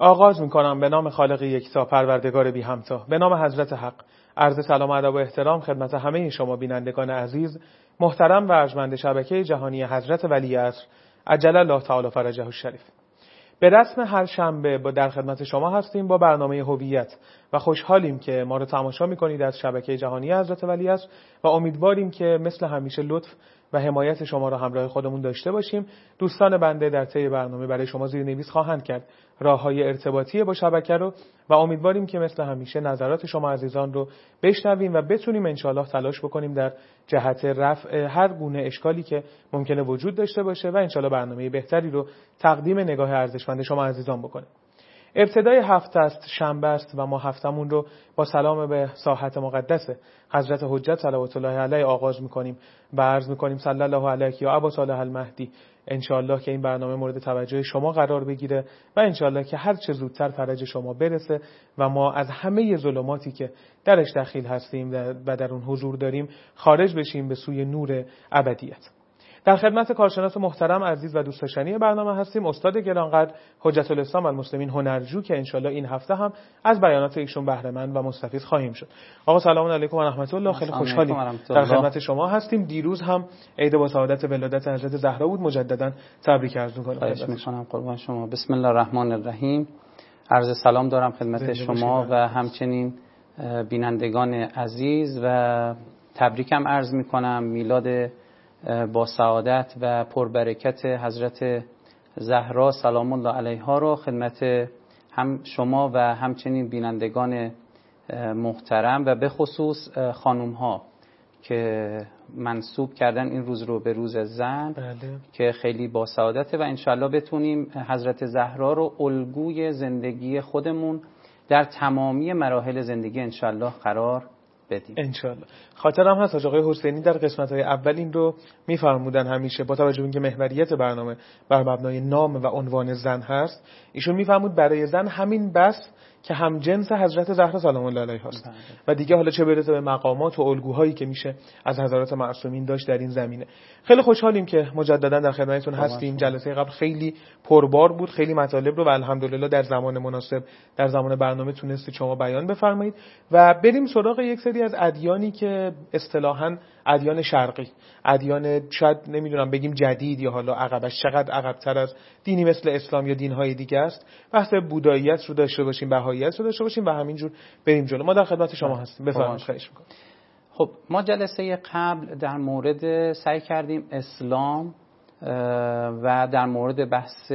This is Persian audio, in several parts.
آغاز می‌کنم به نام خالق یکتا، پروردگار بی همتا، به نام حضرت حق. عرض سلام و ادب و احترام خدمت همه شما بینندگان عزیز، محترم و ارجمند شبکه جهانی حضرت ولی عصر عجل الله تعالی فرجه الشریف. به رسم هر شنبه در خدمت شما هستیم با برنامه هویت و خوشحالیم که ما رو تماشا می‌کنید از شبکه جهانی حضرت ولی عصر و امیدواریم که مثل همیشه لطف و حمایت شما را همراه خودمون داشته باشیم. دوستان بنده در طی برنامه برای شما زیرنویس خواهند کرد راه‌های ارتباطی با شبکه رو و امیدواریم که مثل همیشه نظرات شما عزیزان رو بشنویم و بتونیم انشالله تلاش بکنیم در جهت رفع هر گونه اشکالی که ممکنه وجود داشته باشه و انشالله برنامه بهتری رو تقدیم نگاه ارزشمند شما عزیزان بکنه. ابتدای هفته است، شنبه است و ما هفتمون رو با سلام به ساحت مقدس حضرت حجت صلوات الله علیه آغاز می‌کنیم و عرض می‌کنیم صلی الله علیک یا ابا صالح المهدی. انشالله که این برنامه مورد توجه شما قرار بگیره و انشالله که هر چه زودتر فرج شما برسه و ما از همه ظلماتی که درش دخیل هستیم و در اون حضور داریم خارج بشیم به سوی نور ابدیت. در خدمت کارشناس محترم عزیز و دوست داشتنی برنامه هستیم استاد گرانقدر حجت الاسلام والمسلمین هنرجو که انشالله این هفته هم از بیانات ایشون بهره مند و مستفید خواهیم شد. آقا سلام علیکم و رحمت الله. خیلی خوشحالیم در خدمت شما هستیم. دیروز هم عید با سعادت ولادت حضرت زهرا بود، مجددا تبریک عرض می‌کنم. خواهش می‌کنم قربان شما. بسم الله الرحمن الرحیم. عرض سلام دارم خدمت شما و همچنین بینندگان عزیز و تبریکم عرض می‌کنم. میلاد با سعادت و پربرکت حضرت زهرا سلام الله علیها رو خدمت هم شما و همچنین بینندگان محترم و به خصوص خانوم ها که منسوب کردن این روز رو به روز زن که خیلی با سعادته و انشالله بتونیم حضرت زهرا رو الگوی زندگی خودمون در تمامی مراحل زندگی انشالله قرار بدیم انشالله. خاطرم هست حاج آقای حسینی در قسمت‌های اول این رو می‌فرمودن همیشه با توجه به اینکه محوریت برنامه بر مبنای نام و عنوان زن هست، ایشون می‌فرمود برای زن همین بس که هم جنس حضرت زهرا سلام الله علیها است و دیگه حالا چه برسه به مقامات و الگوهایی که میشه از حضرات معصومین داشت در این زمینه. خیلی خوشحالیم که مجددا در خدمتتون هستیم. جلسه قبل خیلی پربار بود، خیلی مطالب رو و الحمدلله در زمان مناسب در زمان برنامه تونستید شما بیان بفرمایید و بریم سراغ یک سری از ادیانی که اصطلاحاً ادیان شرقی، ادیان شاید نمیدونم بگیم جدید یا حالا عقبش چقدر عقب‌تر از دینی مثل اسلام یا دین‌های دیگه است. بحث بوداییت رو داشته باشیم، بهاییت رو داشته باشیم و همینجور بریم جلو. ما در خدمت شما هستیم. بفرمایید. خواهش می‌کنم. خب ما جلسه قبل در مورد سعی کردیم اسلام و در مورد بحث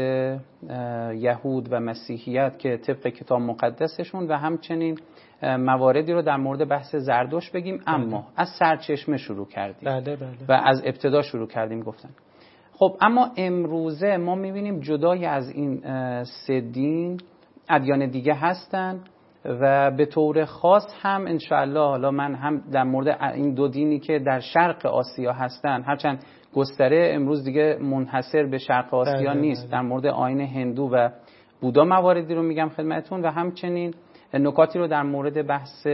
یهود و مسیحیت که طبق کتاب مقدسشون و همچنین مواردی رو در مورد بحث زردشت بگیم، اما از سرچشمه شروع کردیم. بله. و از ابتدا شروع کردیم گفتن. خب اما امروزه ما می‌بینیم جدای از این سه دین ادیان دیگه هستن و به طور خاص هم انشاءالله حالا من هم در مورد این دو دینی که در شرق آسیا هستن، هرچند گستره امروز دیگه منحصر به شرق آسیا نیست، در مورد آیین هندو و بودا مواردی رو میگم خدمتتون و همچنین نکاتی رو در مورد بحث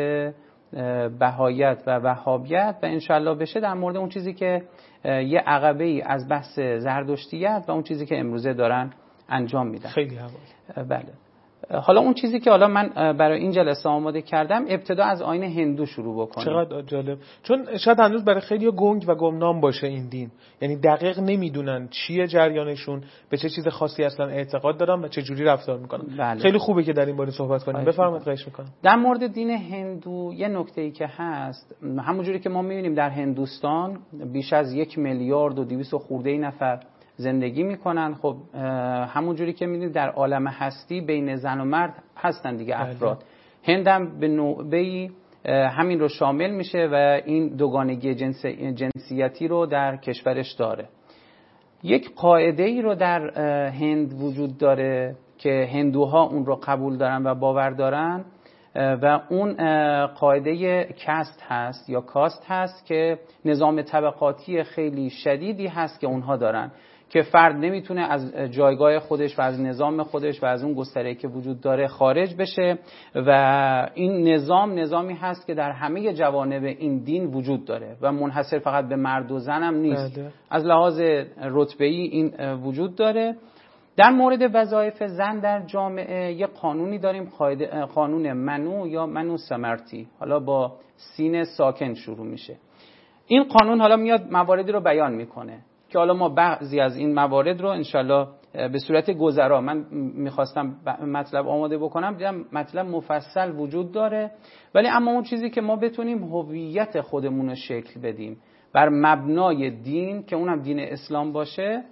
بهاییت و وهابیت و انشاءالله بشه در مورد اون چیزی که یه عقبه ای از بحث زردشتیت و اون چیزی که امروزه دارن انجام میدن. خیلی حال. بله. حالا اون چیزی که حالا من برای این جلسه آماده کردم ابتدا از آیین هندو شروع بکنم. چقدر جالب، چون شاید هنوز برای خیلی گنگ و گمنام باشه این دین، یعنی دقیق نمیدونن چیه جریانشون، به چه چیز خاصی اصلا اعتقاد دارن و چه جوری رفتار میکنن. بله. خیلی خوبه که در این باره صحبت کنیم. بفرمایید. خواهش میکنم. در مورد دین هندو یه نکته‌ای که هست، همونجوری که ما میبینیم در هندوستان بیش از 1 میلیارد و 200 خورده نفر زندگی میکنن. خب همونجوری که میدونید در عالم هستی بین زن و مرد هستن دیگه افراد. هندم به نوبه‌ای همین رو شامل میشه و این دوگانگی جنسیتی رو در کشورش داره. یک قاعده ای رو در هند وجود داره که هندوها اون رو قبول دارن و باور دارن و اون قاعده کست هست یا کاست هست که نظام طبقاتی خیلی شدیدی هست که اونها دارن که فرد نمیتونه از جایگاه خودش و از نظام خودش و از اون گستره‌ای که وجود داره خارج بشه و این نظامی هست که در همه جوانب این دین وجود داره و منحصر فقط به مرد و زن هم نیست. از لحاظ رتبه‌ای این وجود داره در مورد وظایف زن در جامعه یه قانونی داریم، قانون منو یا منو سمرتی، حالا با سین ساکن شروع میشه. این قانون حالا میاد مواردی رو بیان میکنه که حالا ما بعضی از این موارد رو انشالله به صورت گذرا، من میخواستم مطلب آماده بکنم، دیدم مطلب مفصل وجود داره، ولی اما اون چیزی که ما بتونیم هویت خودمون رو شکل بدیم بر مبنای دین که اونم دین اسلام باشه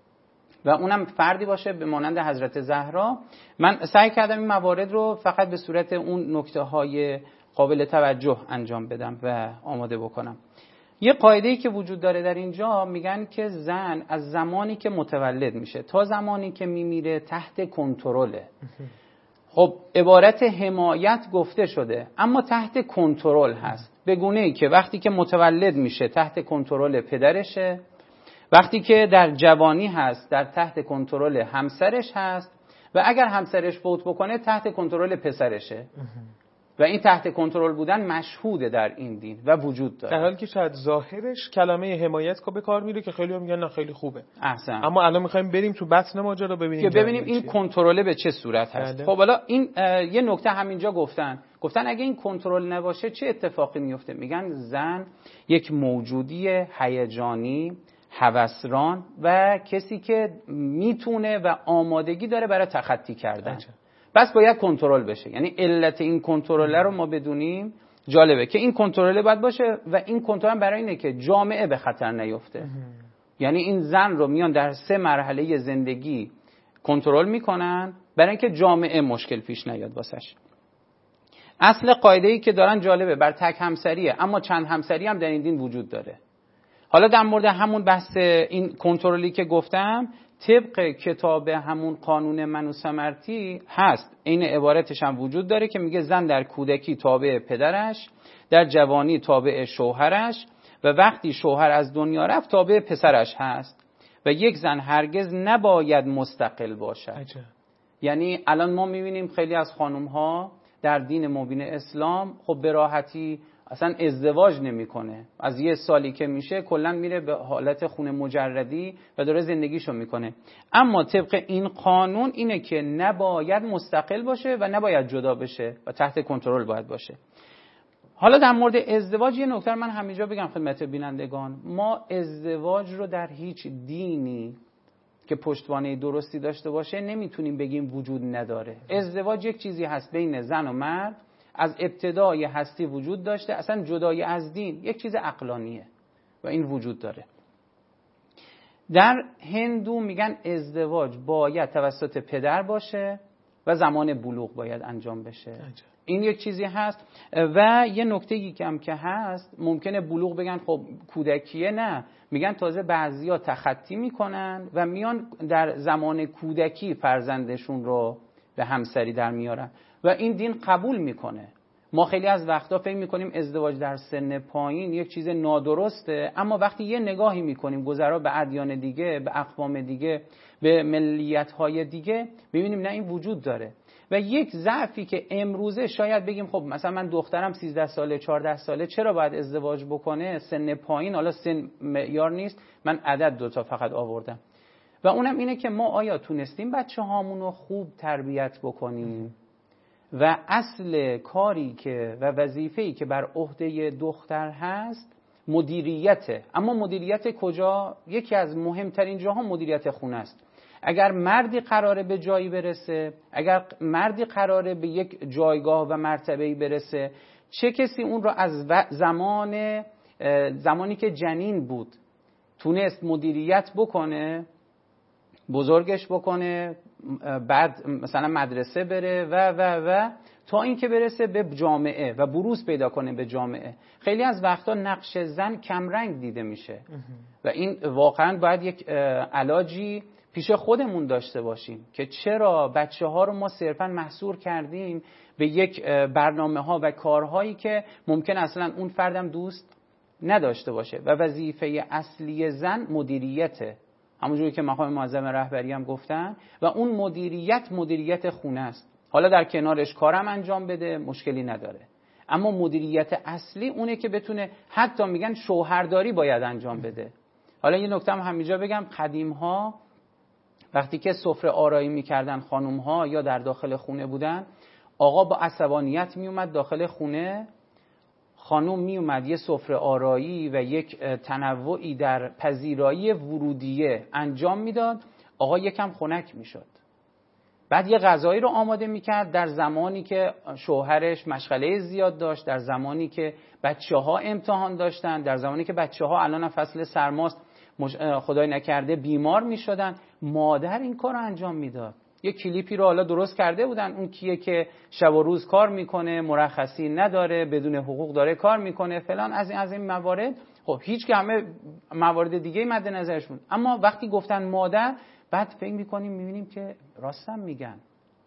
و اونم فردی باشه به مانند حضرت زهرا، من سعی کردم این موارد رو فقط به صورت اون نکته‌های قابل توجه انجام بدم و آماده بکنم. یه قاعده‌ای که وجود داره در اینجا، میگن که زن از زمانی که متولد میشه تا زمانی که میمیره تحت کنترله. خب عبارت حمایت گفته شده اما تحت کنترل هست، به گونه‌ای که وقتی که متولد میشه تحت کنترل پدرشه، وقتی که در جوانی هست در تحت کنترل همسرش هست و اگر همسرش فوت بکنه تحت کنترل پسرشه و این تحت کنترل بودن مشهوده در این دین و وجود داره، در حالی که شاید ظاهرش کلمه حمایت که به کار میره که خیلی میگن نه خیلی خوبه. احسن. اما الان میخوایم بریم تو بطن ماجرا ببینیم که ببینیم این کنترل به چه صورت هست. خب حالا این یه نکته همینجا گفتن اگه این کنترل نباشه چه اتفاقی میفته؟ میگن زن یک موجودی هیجانی، هوسران و کسی که میتونه و آمادگی داره برای تخطی کردن. بس باید کنترل بشه. یعنی علت این کنترل رو ما بدونیم. جالبه که این کنترل باید باشه و این کنترل برای اینه که جامعه به خطر نیفته. یعنی این زن رو میان در 3 مرحله زندگی کنترل میکنن برای اینکه جامعه مشکل پیش نیاد واسش. اصل قاعده‌ای که دارن جالبه، بر تک همسریه، اما چند همسری هم در این دین وجود داره. حالا در مورد همون بحث این کنترلی که گفتم، طبق کتاب همون قانون منو سمرتی هست، این عبارتش هم وجود داره که میگه زن در کودکی تابع پدرش، در جوانی تابع شوهرش و وقتی شوهر از دنیا رفت تابع پسرش هست و یک زن هرگز نباید مستقل باشد. یعنی الان ما میبینیم خیلی از خانم‌ها در دین مبین اسلام خب به راحتی اصلا ازدواج نمیکنه، از یه سالی که میشه کلا میره به حالت خونه مجردی و داره زندگیشو میکنه. اما طبق این قانون اینه که نباید مستقل باشه و نباید جدا بشه و تحت کنترل باید باشه. حالا در مورد ازدواج یه نکته من همینجا بگم خدمت بینندگان، ما ازدواج رو در هیچ دینی که پشتوانه درستی داشته باشه نمیتونیم بگیم وجود نداره. ازدواج یک چیزی هست بین زن و مرد، از ابتدای هستی وجود داشته، اصلا جدای از دین، یک چیز عقلانیه و این وجود داره. در هندو میگن ازدواج باید توسط پدر باشه و زمان بلوغ باید انجام بشه. این یک چیزی هست. و یه نکته هم که هست، ممکنه بلوغ بگن خب کودکیه، نه، میگن تازه بعضیا تخطی میکنن و میان در زمان کودکی فرزندشون رو به همسری در میارن و این دین قبول میکنه. ما خیلی از وقتا فکر میکنیم ازدواج در سن پایین یک چیز نادرسته، اما وقتی یه نگاهی میکنیم گذرا به ادیان دیگه، به اقوام دیگه، به ملیت‌های دیگه، میبینیم نه، این وجود داره. و یک ضعفی که امروزه شاید بگیم خب مثلا من دخترم 13 ساله 14 ساله چرا باید ازدواج بکنه سن پایین، حالا سن معیار نیست، من عدد 2 تا فقط آوردم. و اونم اینه که ما آیا تونستیم بچه هامون رو خوب تربیت بکنیم؟ و اصل کاری که و وظیفه‌ای که بر عهده دختر هست مدیریته. اما مدیریت کجا؟ یکی از مهمترین جاها مدیریت خونه است. اگر مردی قراره به جایی برسه، اگر مردی قراره به یک جایگاه و مرتبه‌ای برسه، چه کسی اون رو از زمانی که جنین بود تونست مدیریت بکنه، بزرگش بکنه، بعد مثلا مدرسه بره و تا اینکه برسه به جامعه و بروز پیدا کنه به جامعه. خیلی از وقتا نقش زن کمرنگ دیده میشه و این واقعا باید یک علاجی پیش خودمون داشته باشیم که چرا بچه ها رو ما صرفا محصور کردیم به یک برنامه ها و کارهایی که ممکن اصلا اون فردم دوست نداشته باشه. و وظیفه اصلی زن مدیریته، همونجوری که مقام معظم رهبری هم گفتن، و اون مدیریت خونه است. حالا در کنارش کارم انجام بده، مشکلی نداره، اما مدیریت اصلی اونه که بتونه، حتی میگن شوهرداری باید انجام بده. حالا یه نکته هم همینجا بگم، قدیم ها وقتی که سفره آرایی میکردن خانوم ها یا در داخل خونه بودن، آقا با عصبانیت میومد داخل خونه، خانوم میومد یه سفره آرایی و یک تنوعی در پذیرایی ورودیه انجام میداد، آقا یکم خنک میشد. بعد یه غذایی رو آماده میکرد در زمانی که شوهرش مشغله زیاد داشت، در زمانی که بچه‌ها امتحان داشتن، در زمانی که بچه‌ها الان فصل سرماست خدای نکرده بیمار میشدن، مادر این کار رو انجام میداد. یه کلیپی رو حالا درست کرده بودن، اون کیه که شب و روز کار میکنه، مرخصی نداره، بدون حقوق داره کار میکنه فلان، از این موارد. خب هیچ که همه موارد دیگه مد نظرش بود، اما وقتی گفتن مادر، بعد فکر میکنیم میبینیم که راستم میگن.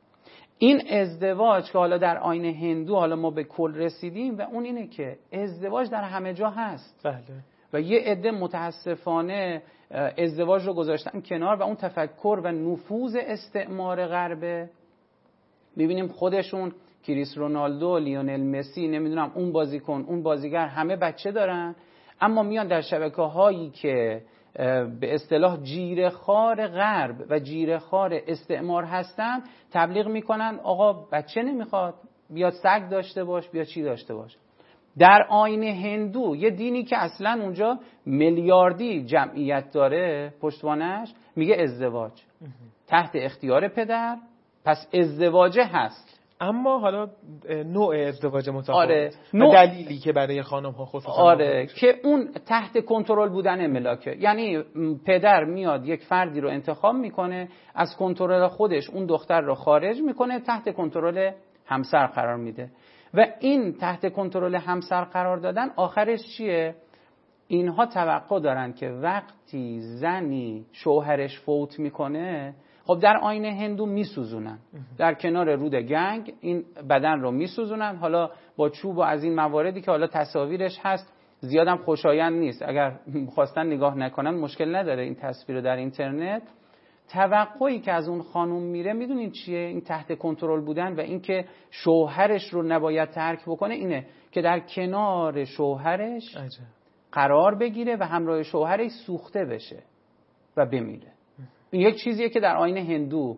این ازدواج که حالا در آیین هندو حالا ما به کل رسیدیم و اون اینه که ازدواج در همه جا هست. بله. و یه عده متاسفانه ازدواج رو گذاشتن کنار و اون تفکر و نفوذ استعمار غربه، میبینیم خودشون کریس رونالدو، لیونل مسی، نمیدونم اون بازیکن، اون بازیگر، همه بچه دارن، اما میان در شبکه‌هایی که به اصطلاح جیره‌خوار غرب و جیره‌خوار استعمار هستن تبلیغ میکنن آقا بچه نمیخواد، بیاد سگ داشته باش، بیاد چی داشته باش. در آیین هندو، یه دینی که اصلا اونجا میلیاردی جمعیت داره پشتوانش، میگه ازدواج تحت اختیار پدر، پس ازدواجه هست. اما حالا نوع ازدواج متفاوت. آره. دلیلی که برای خانم ها خصوصا که اون تحت کنترل بودن ملاکه، یعنی پدر میاد یک فردی رو انتخاب میکنه، از کنترل خودش اون دختر رو خارج میکنه، تحت کنترل همسر قرار میده. و این تحت کنترل همسر قرار دادن آخرش چیه؟ اینها توقع دارن که وقتی زنی شوهرش فوت میکنه، خب در آیین هندو میسوزونن، در کنار رود گنگ این بدن رو میسوزونن، حالا با چوب و از این مواردی که حالا تصاویرش هست، زیادم خوشایند نیست، اگر خواستن نگاه نکنن مشکل نداره این تصویر رو در اینترنت. توقعی که از اون خانم میره میدونین چیه؟ این تحت کنترل بودن و این که شوهرش رو نباید ترک بکنه، اینه که در کنار شوهرش قرار بگیره و همراه شوهرش سوخته بشه و بمیره. این یک چیزیه که در آیین هندو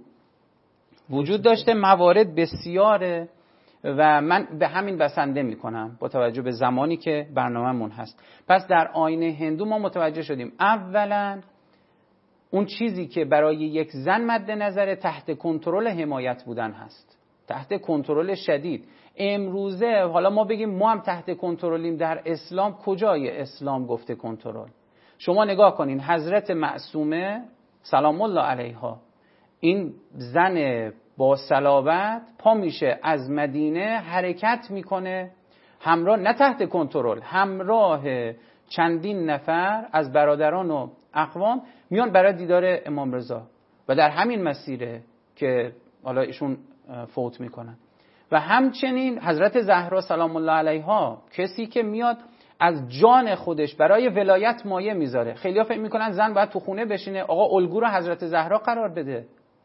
وجود داشته، موارد بسیاره و من به همین بسنده میکنم با توجه به زمانی که برنامه‌مون هست. پس در آیین هندو ما متوجه شدیم اولا اون چیزی که برای یک زن مد نظر تحت کنترل حمایت بودن هست، تحت کنترل شدید. امروزه حالا ما بگیم ما هم تحت کنترلیم، در اسلام کجای اسلام گفته کنترل؟ شما نگاه کنین حضرت معصومه سلام الله علیها، این زن با صلابت پا میشه از مدینه حرکت میکنه همراه، نه تحت کنترل، همراه چندین نفر از برادران و اقوام میان برای دیدار امام رضا و در همین مسیره که حالا ایشون فوت میکنن. و همچنین حضرت زهرا سلام الله علیها، کسی که میاد از جان خودش برای ولایت مایه میذاره. خیلی‌ها فکر میکنن زن باید تو خونه بشینه، آقا الگو رو حضرت زهرا قرار بده.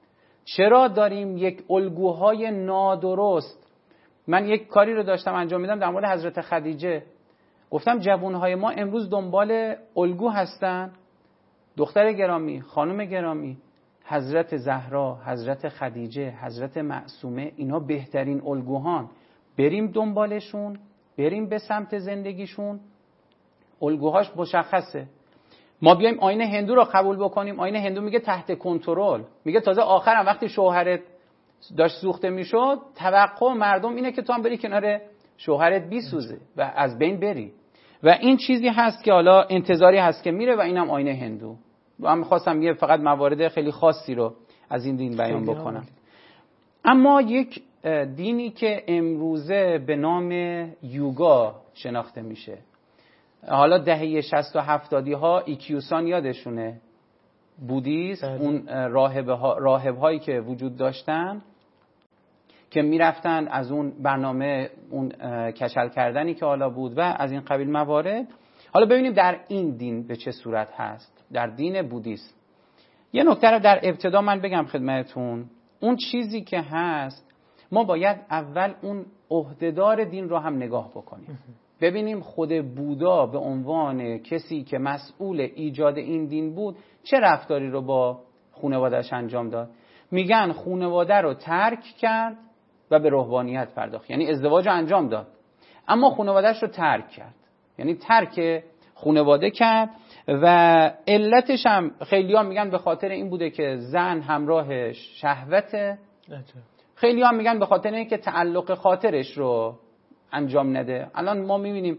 چرا داریم یک الگوهای نادرست؟ من یک کاری رو داشتم انجام میدم در مورد حضرت خدیجه، گفتم جوانهای ما امروز دنبال الگو هستن. دختر گرامی، خانم گرامی، حضرت زهرا، حضرت خدیجه، حضرت معصومه، اینا بهترین الگوهان. بریم دنبالشون، بریم به سمت زندگیشون. الگوهاش مشخصه. ما بیایم آیین هندو رو قبول بکنیم، آیین هندو میگه تحت کنترل، میگه تازه آخرم وقتی شوهرت داشت سوخته میشد، توقع مردم اینه که تو هم بری کنار شوهرت بیسوزه و از بین بری. و این چیزی هست که حالا انتظاری هست که میره و اینم آیین هندو. من خواستم یه فقط موارد خیلی خاصی رو از این دین بیان بکنم. اما یک دینی که امروزه به نام یوگا شناخته میشه، حالا دهه 60 و 70 ها ایکیوسان یادشونه، بودیست، اون راهب هایی که وجود داشتن که میرفتن از اون برنامه، اون کچل کردنی که حالا بود و از این قبیل موارد. حالا ببینیم در این دین به چه صورت هست، در دین بودیسم. یه نکته رو در ابتدا من بگم خدمتون، اون چیزی که هست ما باید اول اون عهدهدار دین رو هم نگاه بکنیم، ببینیم خود بودا به عنوان کسی که مسئول ایجاد این دین بود چه رفتاری رو با خانواده‌اش انجام داد؟ میگن خانواده رو ترک کرد و به روحانیت پرداخت. یعنی ازدواج رو انجام داد اما خانواده‌اش رو ترک کرد، یعنی ترک خانواده کرد. و علتش هم خیلی‌ها میگن به خاطر این بوده که زن همراهش شهوته، خیلی‌ها میگن به خاطر اینکه تعلق خاطرش رو انجام نده. الان ما میبینیم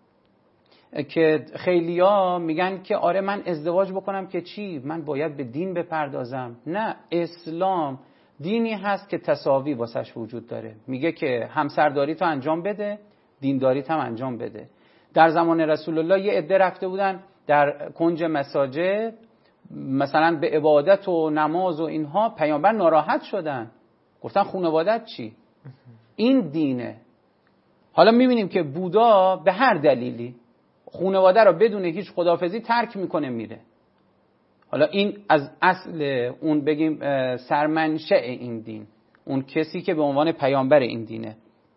که خیلی‌ها میگن که آره من ازدواج بکنم که چی؟ من باید به دین بپردازم. نه، اسلام دینی هست که تساوی واسش وجود داره. میگه که همسرداری تو انجام بده، دینداری هم انجام بده. در زمان رسول الله یه عده رفته بودن در کنج مساجد مثلا به عبادت و نماز و اینها، پیامبر ناراحت شدن، گفتن خانوادت چی؟ این دینه. حالا میبینیم که بودا به هر دلیلی خانواده رو بدون هیچ خداحافظی ترک میکنه میره. حالا این از اصل اون بگیم سرمنشأ این دین، اون کسی که به عنوان پیامبر این دینه.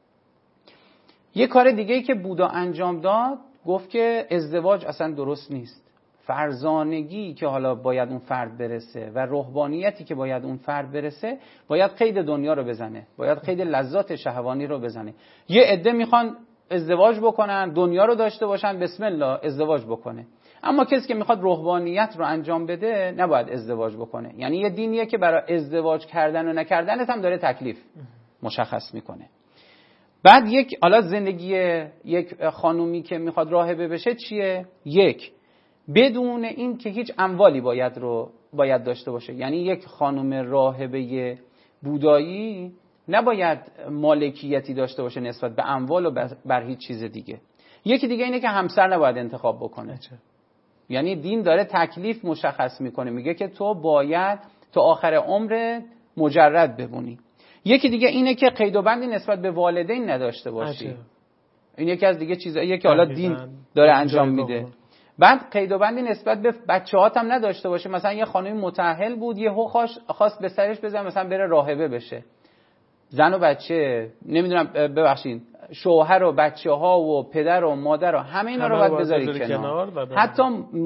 یه کار دیگه‌ای که بودا انجام داد، گفت که ازدواج اصلا درست نیست. فرزانگی که حالا باید اون فرد برسه و روحانیتی که باید اون فرد برسه، باید قید دنیا رو بزنه، باید قید لذات شهوانی رو بزنه. یه عده میخوان ازدواج بکنن، دنیا رو داشته باشن، بسم الله ازدواج بکنه. اما کسی که میخواد روحانیت رو انجام بده نباید ازدواج بکنه. یعنی یه دینیه که برای ازدواج کردن و نکردنت هم داره تکلیف مشخص میکنه. بعد حالا زندگی یک خانومی که میخواد راهبه بشه چیه؟ یک، بدون این که هیچ اموالی باید داشته باشه. یعنی یک خانم راهبه بودایی نباید مالکیتی داشته باشه نسبت به اموال و بر هیچ چیز دیگه. یکی دیگه اینه که همسر نباید انتخاب بکنه. یعنی دین داره تکلیف مشخص میکنه، میگه که تو باید تا آخر عمرت مجرد بمونی. یکی دیگه اینه که قید و بندی نسبت به والدین نداشته باشی. این یکی از دیگه چیزاییه که حالا دین داره انجام میده. بعد قید و بندی نسبت به بچه‌هات هم نداشته باشه. مثلا یه خانمی متأهل بود، یهو خواست به سرش بزنه مثلا بره راهبه بشه. زن و بچه، نمیدونم ببخشید، شوهر و بچه‌ها و پدر و مادر و همه اینا رو باید بذاری کنار. حتی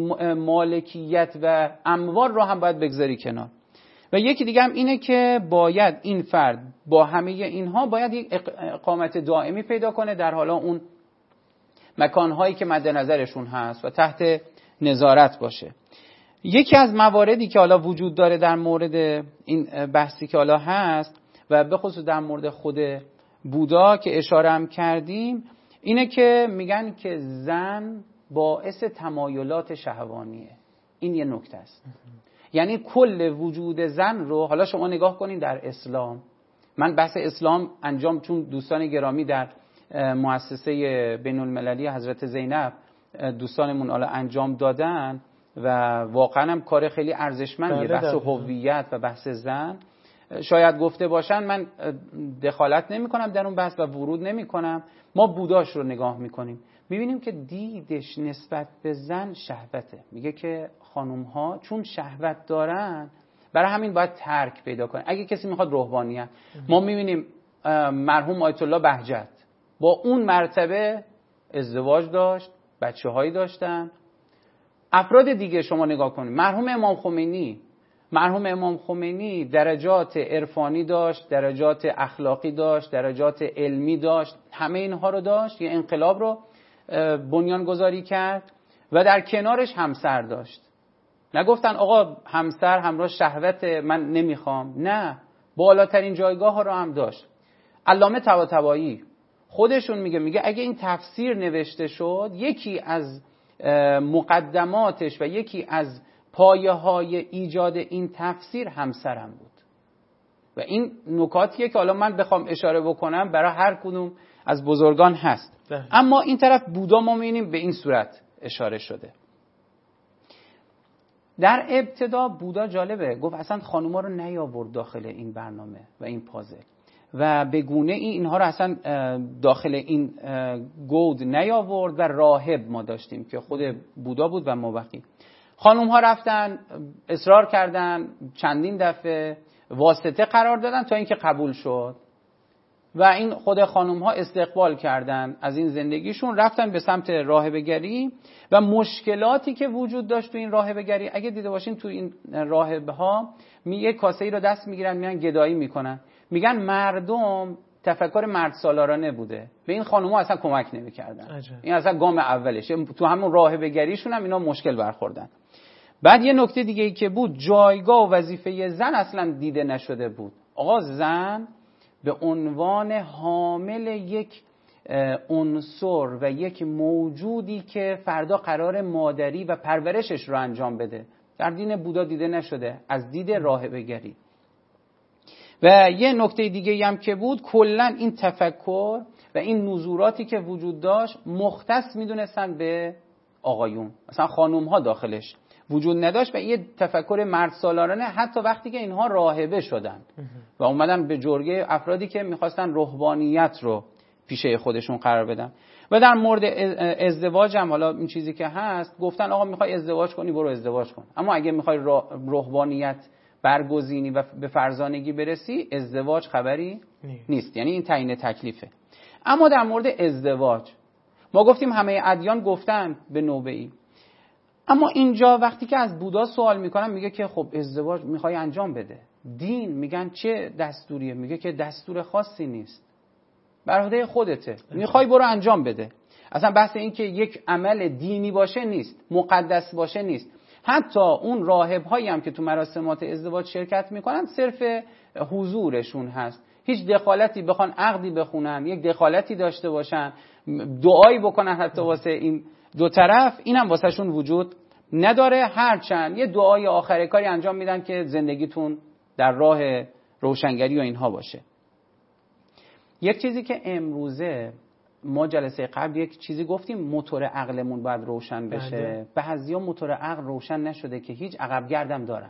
مالکیت و اموال رو هم باید بگذاری کنار. و یکی دیگه هم اینه که باید این فرد با همه اینها باید یک اقامت دائمی پیدا کنه در حالا اون مکانهایی که مد نظرشون هست و تحت نظارت باشه. یکی از مواردی که حالا وجود داره در مورد این بحثی که حالا هست و به خصوص در مورد خود بودا که اشاره هم کردیم، اینه که میگن که زن باعث تمایلات شهوانیه. این یه نکته است. یعنی کل وجود زن رو حالا شما نگاه کنین در اسلام. من بحث اسلام چون دوستان گرامی در مؤسسه بین المللی حضرت زینب دوستانمون حالا انجام دادن و واقعا هم کار خیلی ارزشمندیه. بحث هویت و بحث زن شاید گفته باشن، من دخالت نمی کنم در اون بحث و ورود نمی کنم. ما بوداش رو نگاه می کنیم، میبینیم که دیدش نسبت به زن شهوته. میگه که خانوم ها چون شهوت دارن برای همین باید ترک پیدا کنن. اگه کسی میخواد روحانیت، ما میبینیم مرحوم آیت الله بهجت با اون مرتبه ازدواج داشت، بچه هایی داشتن. افراد دیگه شما نگاه کنید، مرحوم امام خمینی درجات عرفانی داشت، درجات اخلاقی داشت، درجات علمی داشت، همه اینها رو داشت. یه انقلاب رو بنیان گذاری کرد و در کنارش همسر داشت. نگفتن آقا همسر همراه شهوت من نمیخوام، نه، بالاترین جایگاه ها رو هم داشت. علامه طباطبایی خودشون میگه اگه این تفسیر نوشته شد، یکی از مقدماتش و یکی از پایه های ایجاد این تفسیر همسرم بود. و این نکاتیه که حالا من بخوام اشاره بکنم برای هر کدوم از بزرگان هست. اما این طرف بودا ما می‌بینیم به این صورت اشاره شده. در ابتدا بودا جالبه، گفت اصلا خانوما رو نیاورد داخل این برنامه و این پازل و به گونه اینها رو اصلا داخل این گود نیاورد و راهب ما داشتیم که خود بودا بود و مابقی. خانوم ها رفتن اصرار کردن، چندین دفعه واسطه قرار دادن تا اینکه قبول شد و این خود خانم ها استقبال کردن از این زندگیشون، رفتن به سمت راهبه‌گری و مشکلاتی که وجود داشت تو این راهبه‌گری. اگه دیده باشین تو این راهبه ها یک کاسه‌ای رو دست میگیرن میان گدایی میکنن، میگن مردم تفکر مرد سالارانه بوده، به این خانم‌ها اصلا کمک نمی‌کردن. این اصلا گام اولش، تو همون راهبه‌گریشون هم اینا مشکل برخوردن. بعد یه نکته دیگه ای که بود، جایگاه و وظیفه زن اصلا دیده نشده بود. آقا زن به عنوان حامل یک عنصر و یک موجودی که فردا قرار مادری و پرورشش رو انجام بده، در دین بودا دیده نشده، از دید راهبه‌گری. و یه نکته دیگه هم که بود، کلا این تفکر و این نظوراتی که وجود داشت مختص میدونستن به آقایون، مثلا خانوم ها داخلش وجود نداشت و یه تفکر مرد سالارانه حتی وقتی که اینها راهبه شدن و اومدن به جرگه افرادی که میخواستن رهبانیت رو پیشه خودشون قرار بدن. و در مورد ازدواج هم حالا این چیزی که هست، گفتن آقا میخوای ازدواج کنی برو ازدواج کن، اما اگه میخوای رهبانیت برگزینی و به فرزانگی برسی، ازدواج خبری نیست. یعنی این تعیین تکلیفه. اما در مورد ازدواج ما گفتیم همه ادیان گفتن به نوبه‌ای، اما اینجا وقتی که از بودا سوال میکنن میگه که خب ازدواج میخوای انجام بده، دین میگن چه دستوریه؟ میگه که دستور خاصی نیست، بر عهده خودته، میخوای برو انجام بده. اصلا بحث این که یک عمل دینی باشه نیست، مقدس باشه نیست. حتی اون راهب‌هایی هم که تو مراسمات ازدواج شرکت میکنن صرف حضورشون هست، هیچ دخالتی بخوان عقدی بخونن، یک دخالتی داشته باشن، دعایی بکنن حتی واسه این دو طرف، اینم واسه شون وجود نداره. هرچند یه دعای آخر کاری انجام میدن که زندگیتون در راه روشنگری و اینها باشه. یک چیزی که امروزه ما جلسه قبل یک چیزی گفتیم، موتور عقلمون باید روشن بشه. بعضیا موتور عقل روشن نشده که هیچ عقب گردم دارن.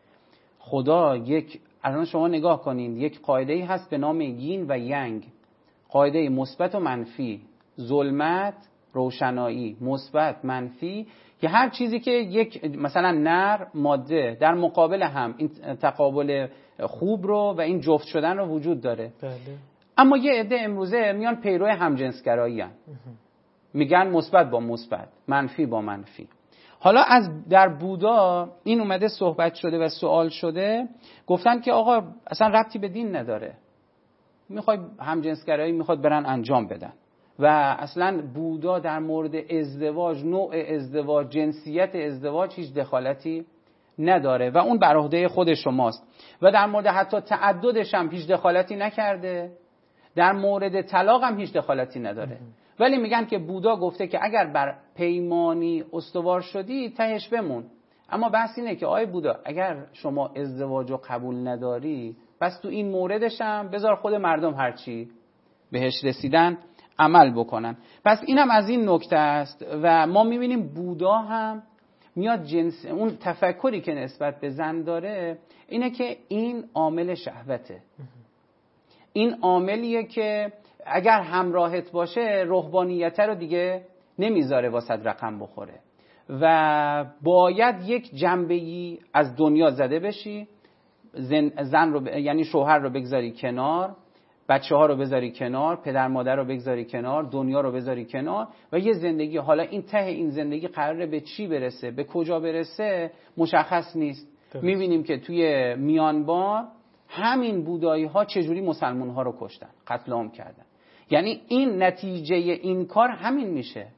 خدا الان شما نگاه کنین، یک قاعده‌ای هست به نام یین و ینگ، قاعده مثبت و منفی، ظلمت روشنایی، مثبت منفی، که هر چیزی که یک مثلا نر ماده در مقابل هم این تقابل خوب رو و این جفت شدن رو وجود داره. بله. اما یه عده امروزه میان پیرو همجنسگرایی هستن، میگن مثبت با مثبت، منفی با منفی. حالا در بودا این اومده صحبت شده و سوال شده، گفتن که آقا اصلا ربطی به دین نداره، میخوای همجنسگرایی میخواد برن انجام بدن و اصلا بودا در مورد ازدواج، نوع ازدواج، جنسیت ازدواج هیچ دخالتی نداره و اون بر عهده خود شماست. و در مورد حتی تعددش هم هیچ دخالتی نکرده، در مورد طلاق هم هیچ دخالتی نداره. ولی میگن که بودا گفته که اگر بر پیمانی استوار شدی تهش بمون. اما بحث اینه که آی بودا اگر شما ازدواج رو قبول نداری، پس تو این موردش هم بذار خود مردم هرچی بهش رسیدن عمل بکنن. پس اینم از این نکته است و ما میبینیم بودا هم میاد اون تفکری که نسبت به زن داره اینه که این عامل شهوته، این عاملیه که اگر همراهت باشه رهبانیت رو دیگه نمیذاره واسد رقم بخوره و باید یک جنبه‌ای از دنیا زده بشی، زن رو یعنی شوهر رو بگذاری کنار، بچه ها رو بذاری کنار، پدر مادر رو بگذاری کنار، دنیا رو بذاری کنار و یه زندگی، حالا این ته این زندگی قراره به چی برسه، به کجا برسه مشخص نیست. میبینیم که توی میانمار همین بودایی ها چجوری مسلمان ها رو کشتن، قتل عام کردن. یعنی این نتیجه این کار همین میشه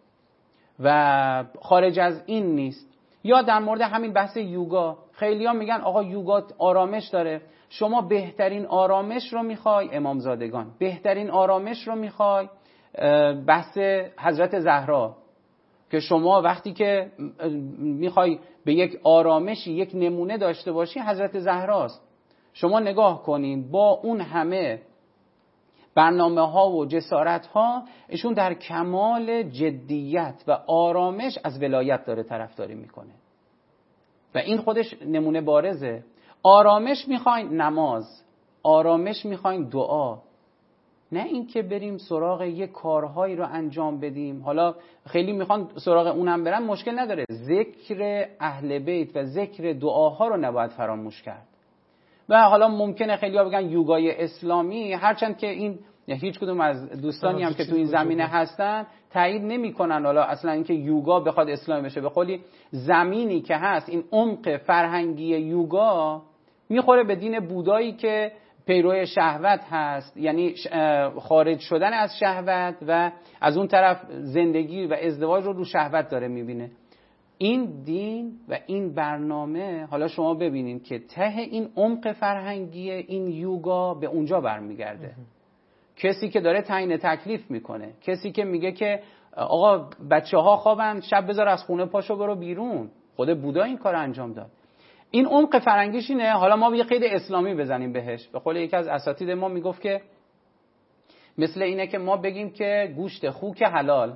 و خارج از این نیست. یا در مورد همین بحث یوگا، خیلی ها میگن آقا یوگا آرامش داره. شما بهترین آرامش رو میخوای، امامزادگان بهترین آرامش رو میخوای، بحث حضرت زهرا که شما وقتی که میخوای به یک آرامشی یک نمونه داشته باشی حضرت زهراست. شما نگاه کنین با اون همه برنامه ها و جسارت ها، ایشون در کمال جدیت و آرامش از ولایت داره طرفداری میکنه و این خودش نمونه بارزه. آرامش میخواین نماز، آرامش میخواین دعا، نه اینکه بریم سراغ یک کارهایی رو انجام بدیم. حالا خیلی میخوان سراغ اونم برن، مشکل نداره، ذکر اهل بیت و ذکر دعاها رو نباید فراموش کرد. و حالا ممکنه خیلی‌ها بگن یوگای اسلامی، هرچند که این یا هیچ کدوم از دوستانی هم که تو این زمینه هستن تایید نمی‌کنن حالا اصلا اینکه یوگا بخواد اسلامی بشه. به قولی زمینی که هست این عمق فرهنگی یوگا میخوره به دین بودایی که پیرو شهوت هست، یعنی خارج شدن از شهوت و از اون طرف زندگی و ازدواج رو شهوت داره میبینه. این دین و این برنامه حالا شما ببینید که ته این عمق فرهنگی این یوگا به اونجا برمیگرده. کسی که داره تعیین تکلیف میکنه، کسی که میگه که آقا بچه‌ها خوابن شب بذار از خونه پاشو برو بیرون، خود بودا این کار انجام داد. این عمق فرهنگیش اینه. حالا ما یه قید اسلامی بزنیم بهش. به قول یکی از اساتید ما میگفت که مثل اینه که ما بگیم که گوشت خوک حلال.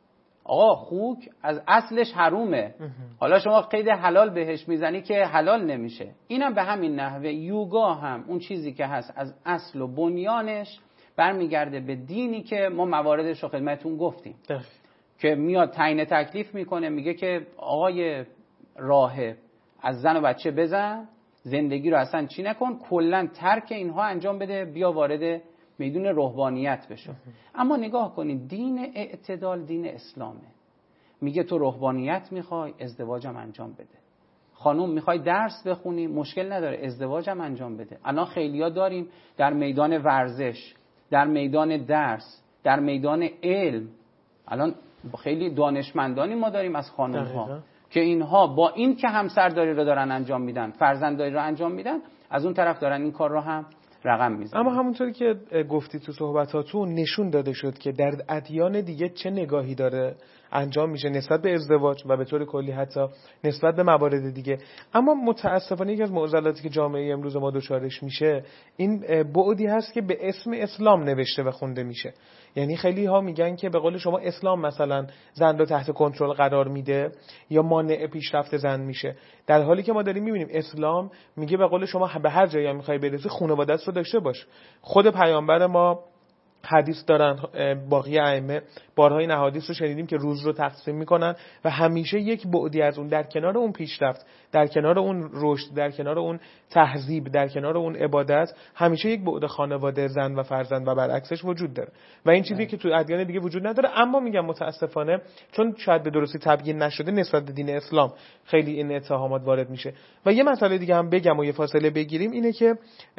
آقا خوک از اصلش حرومه، حالا شما قید حلال بهش میزنی که حلال نمیشه. اینم به همین نحوه یوگا هم اون چیزی که هست از اصل و بنیانش برمیگرده به دینی که ما مواردش رو خدمتتون گفتیم که میاد تعیین تکلیف میکنه، میگه که آقای راهب از زن و بچه بزن، زندگی رو اصلا چی نکن، کلا ترک اینها انجام بده، بیا وارد میدون روحانیت بشو. اما نگاه کنید دین اعتدال دین اسلامه. میگه تو روحانیت میخوای ازدواجم انجام بده، خانم میخوای درس بخونی مشکل نداره ازدواجم انجام بده. الان خیلیا داریم در میدان ورزش، در میدان درس، در میدان علم، الان خیلی دانشمندانی ما داریم از خانم ها که اینها با این که همسرداری رو دارن انجام میدن، فرزندداری رو انجام میدن، از اون طرف دارن این کار رو هم رقم میزنن. اما همونطوری که گفتی تو صحبتاتون نشون داده شد که در ادیان دیگه چه نگاهی داره انجام میشه نسبت به ازدواج و به طور کلی حتی نسبت به موارد دیگه. اما متاسفانه یکی از معضلاتی که جامعه امروز ما دچارش میشه این بعدی هست که به اسم اسلام نوشته و خونده میشه. یعنی خیلی ها میگن که به قول شما اسلام مثلا زن رو تحت کنترل قرار میده یا مانع پیشرفت زن میشه، در حالی که ما داریم میبینیم اسلام میگه به قول شما به هر جایی میخوای برسی خانواده‌ات رو داشته باش. خود پیامبر ما حدیث دارن، باقی ائمه بارها این احادیث رو شنیدیم که روز رو تقسیم میکنن و همیشه یک بعدی از اون در کنار اون پیشرفت، در کنار اون رشد، در کنار اون تهذیب، در کنار اون عبادت، همیشه یک بعد خانواده، زن و فرزند و برعکسش وجود داره و این چیزی که تو ادیان دیگه وجود نداره. اما میگم متاسفانه چون شاید به درستی تبیین نشده نسبت به دین اسلام خیلی این اتهامات وارد میشه. و یه مسئله دیگه هم بگم و یه فاصله بگیریم اینه که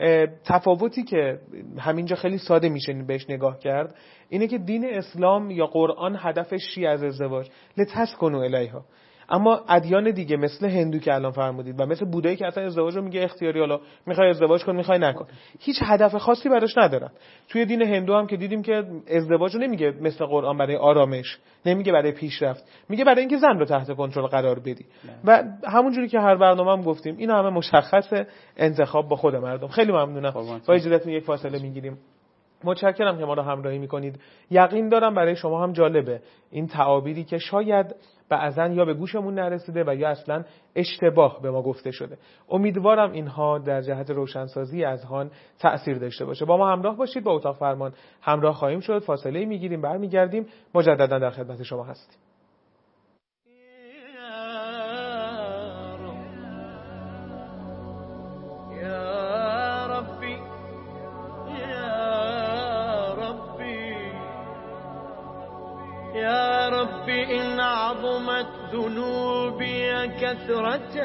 تفاوتی که همینجا خیلی ساده میشه بهش نگاه کرد اینه که دین اسلام یا قرآن هدفش چیه از ازدواج؟ لتسکنوا الیها. اما ادیان دیگه مثل هندو که الان فرمودید و مثل بودایی که اصلا ازدواج رو میگه اختیاری، حالا میخوای ازدواج کن میخوای نکن، هیچ هدف خاصی براش ندارن. توی دین هندو هم که دیدیم که ازدواج رو نمیگه مثل قرآن برای آرامش، نمیگه برای پیشرفت، میگه برای اینکه زن رو تحت کنترل قرار بدی. و همونجوری که هر برنامه‌ام گفتیم اینا همه مشخصه، انتخاب با خود مردم. خیلی ممنونم. با اجازهتون یک فاصله میگیریم. متشکرم که ما رو همراهی میکنید. یقین دارم برای شما هم جالبه این تعابیری که شاید بعضن یا به گوشمون نرسیده و یا اصلا اشتباه به ما گفته شده. امیدوارم اینها در جهت روشنسازی اذهان تأثیر داشته باشه. با ما همراه باشید. با اتاق فرمان همراه خواهیم شد. فاصله میگیریم، برمیگردیم، مجددا در خدمت شما هستیم. يا رب إن عظمت ذنوبي كثرة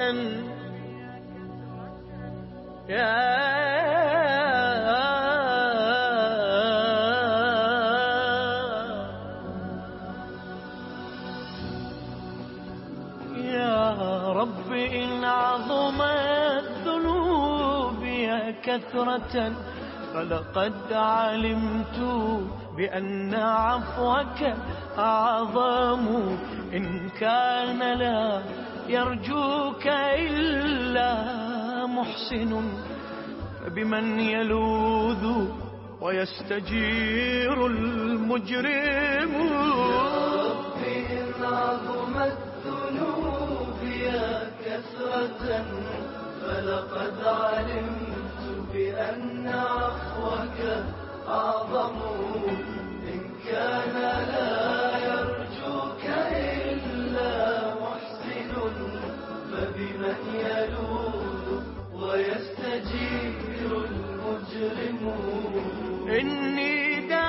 يا رب إن عظمت ذنوبي كثرة فلقد علمت بأن عفوك أعظم إن كان لا يرجوك إلا محسن فبمن يلوذ ويستجير المجرم. يا رب إن عظمت ذنوبي كثرة فلقد علمت بأن عفوك أعظم إن كان لا يرجوك إلا محسن فبمن يلوذ ويستجير المجرم. إني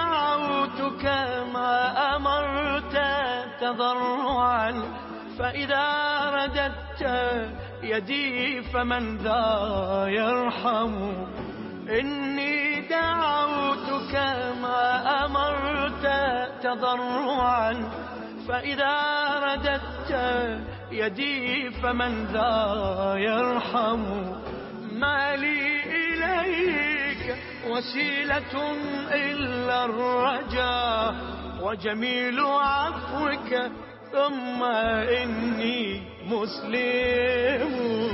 تضرعا فإذا رددت يدي فمن ذا يرحم إني دعوتك ما أمرت تضرعا فإذا رددت يدي فمن ذا يرحم ما لي إليك وسيلة إلا الرجاء وجميل عفوك ثم إني مسلم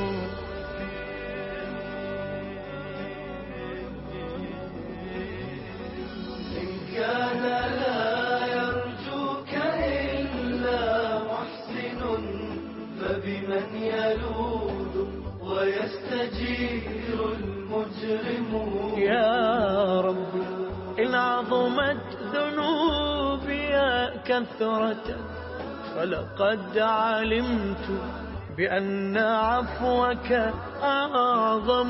إن كان لا يرجوك إلا محسن فبمن يلوذ ويستجير المجرم يا رب إن عظمت ذنوبي كثرة فلقد علمت بأن عفوك أعظم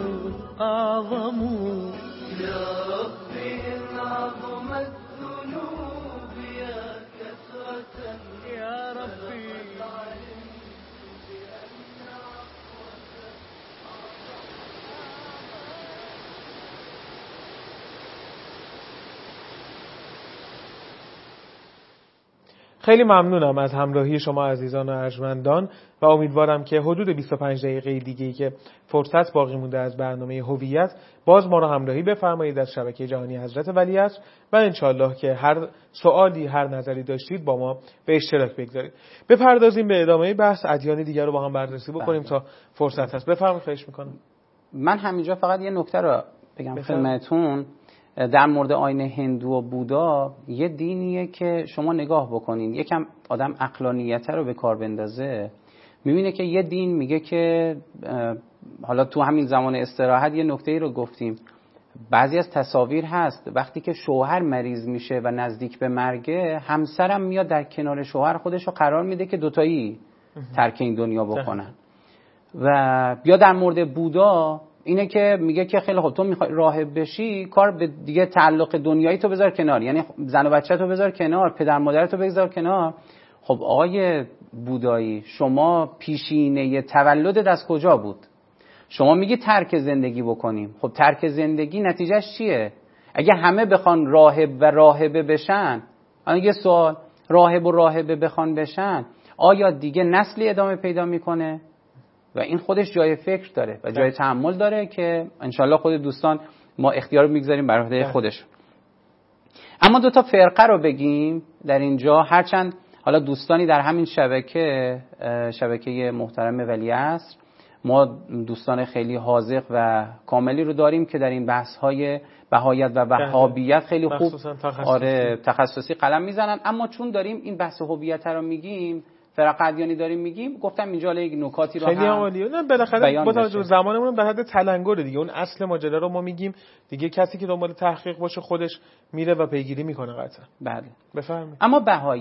يا ربي إن عظمت ذنوبي كثرة يا ربي خیلی ممنونم از همراهی شما عزیزان و ارجمندان و امیدوارم که حدود 25 دقیقه دیگه‌ای که فرصت باقی مونده از برنامه هویت باز ما را همراهی بفرمایید از شبکه جهانی حضرت ولیعصر و انشالله که هر سوالی هر نظری داشتید با ما به اشتراک بگذارید. بپردازیم به ادامه بحث، ادیان دیگر رو با هم بررسی بکنیم تا فرصت هست. بفرمایید، خواهش می‌کنم. من همینجا فقط یه نکته رو بگم خدمتتون در مورد آیین هندو و بودا. یه دینیه که شما نگاه بکنین، یکم آدم عقلانیت رو به کار بندازه میبینه که یه دین میگه که حالا تو همین زمان استراحت یه نکته‌ای رو گفتیم، بعضی از تصاویر هست وقتی که شوهر مریض میشه و نزدیک به مرگه، همسرم میاد در کنار شوهر خودش رو قرار میده که دوتایی ترک این دنیا بکنن. و یا در مورد بودا اینه که میگه که خیلی خوب تو میخوای راهب بشی، کار به دیگه تعلق دنیایی تو بذار کنار، یعنی زن و بچه تو بذار کنار، پدر مادر تو بذار کنار. خب آقای بودایی، شما پیشینه تولدت از کجا بود؟ شما میگی ترک زندگی بکنیم. خب ترک زندگی نتیجهش چیه؟ اگه همه بخوان راهب و راهبه بشن، یه سوال، راهب و راهبه بخوان بشن، آیا دیگه نسلی ادامه پیدا میکنه؟ و این خودش جای فکر داره و جای تأمل داره که انشالله خود دوستان ما اختیار رو میگذاریم بر عهده خودش. اما دو تا فرقه رو بگیم در اینجا، هرچند حالا دوستانی در همین شبکه محترم ولیعصر ما دوستان خیلی حاذق و کاملی رو داریم که در این بحث‌های بهایت و وهابیت خیلی خوب تخصصی قلم میزنن. اما چون داریم این بحث هویت رو میگیم، فرق ادیانی داریم میگیم، گفتم اینجا یک نکاتی رو خیلی عالیه. نه بالاخره با توجه به زمانمون به حد تلنگره دیگه، اون اصل ماجرا رو ما میگیم دیگه، کسی که دنبال تحقیق باشه خودش میره و پیگیری میکنه قطعا. بله بفرمایید. اما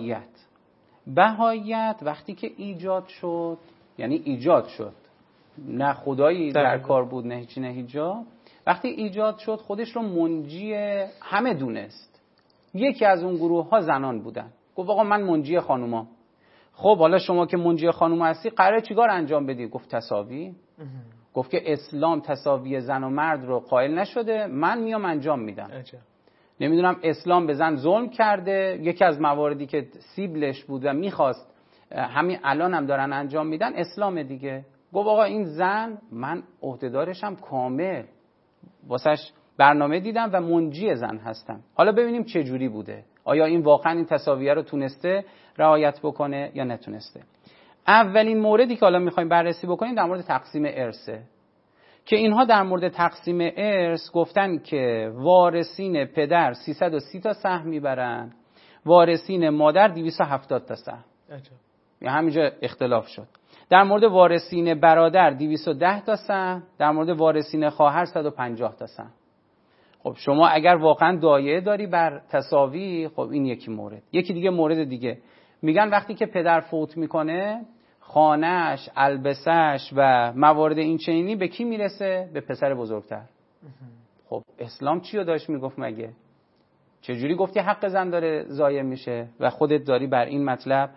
بهایت وقتی که ایجاد شد، یعنی ایجاد شد، نه خدایی در کار بود، نه هیچی، نه هیچ جا. وقتی ایجاد شد خودش رو منجی همه دونست. یکی از اون گروه ها زنان بودن، گفت آقا من منجی خانوما. خب حالا شما که منجی خانوم هستی قراره چیکار انجام بدی؟ گفت تساوی. گفت که اسلام تساوی زن و مرد رو قائل نشده، من میام انجام میدم. نمیدونم اسلام به زن ظلم کرده، یکی از مواردی که سیبلش بود و میخواست همین الان هم دارن انجام میدن اسلام دیگه. گفت آقا این زن من عهدهدارشم کامل، واسش برنامه دیدم و منجی زن هستم. حالا ببینیم چه جوری بوده، آیا این واقعا این تساویه رو تونسته رعایت بکنه یا نتونسته. اولین موردی که حالا میخوایم بررسی بکنیم در مورد تقسیم ارثه، که اینها در مورد تقسیم ارث گفتن که وارثین پدر 330 تا سهم میبرن، وارثین مادر 270 تا سهم. یعنی همینجا اختلاف شد. در مورد وارثین برادر 210 تا سهم، در مورد وارثین خواهر 150 تا سهم. خب شما اگر واقعا دایه داری بر تساوی، خب این یکی مورد. یکی دیگه مورد دیگه میگن وقتی که پدر فوت میکنه، خانه‌اش، البسش و موارد این چنینی به کی میرسه؟ به پسر بزرگتر. خب اسلام چی رو داشت میگفت مگه؟ چجوری گفتی حق زن داره ضایع میشه و خودت داری بر این مطلب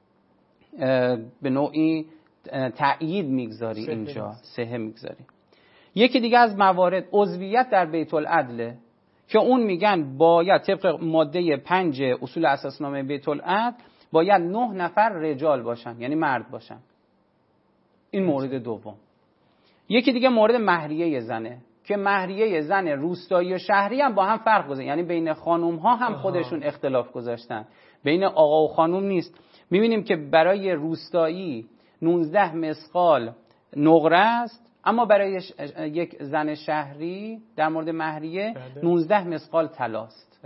به نوعی تأیید میگذاری، اینجا صحه میگذاری. یکی دیگه از موارد عضویت در بیت العدل که اون میگن باید طبق ماده 5 اصول اساسنامه بیت العدل باید 9 نفر رجال باشن، یعنی مرد باشن. این مورد دوم. یکی دیگه مورد مهریه زنه که مهریه زن روستایی و شهری هم با هم فرق گذاشتن، یعنی بین خانوم ها هم خودشون اختلاف گذاشتن، بین آقا و خانوم نیست. میبینیم که برای روستایی 19 مسقال نقره است، اما برای یک زن شهری در مورد مهریه 19 مسقال طلاست.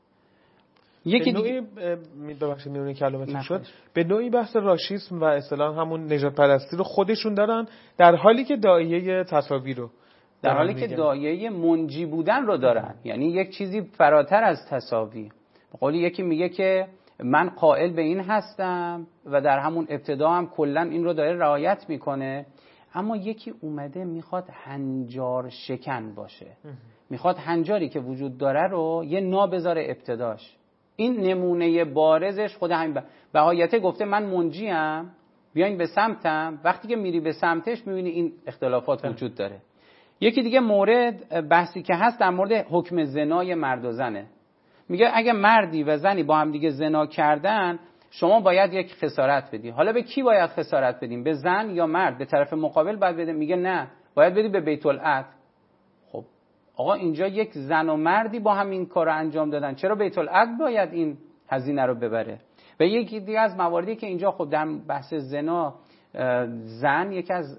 یکی دیگه ببخشید میونه کلمتون شد، به نوعی بحث راشیسم و اصطلاحاً همون نژاد پرستی رو خودشون دارن، در حالی که داعیه تساوی رو در حالی که داعیه منجی بودن رو دارن، یعنی یک چیزی فراتر از تساوی. به قولی یکی میگه که من قائل به این هستم و در همون ابتدا هم کلا این رو داره رعایت میکنه، اما یکی اومده میخواد هنجار شکن باشه، میخواد هنجاری که وجود داره رو یه نا بذاره ابتداش. این نمونه بارزش خود همین بهایته گفته من منجیم، بیاین به سمتم. وقتی که میری به سمتش میبینی این اختلافات وجود داره. یکی دیگه مورد بحثی که هست در مورد حکم زنای مرد و زنه. میگه اگه مردی و زنی با هم دیگه زنا کردن، شما باید یک خسارت بدی. حالا به کی باید خسارت بدیم؟ به زن یا مرد؟ به طرف مقابل باید بده. میگه نه، باید بدی به بیت العدل. خب آقا اینجا یک زن و مردی با هم این کارو انجام دادن، چرا بیت العدل باید این هزینه رو ببره؟ و یکی دیگه از مواردی که اینجا خب در بحث زنا زن یکی از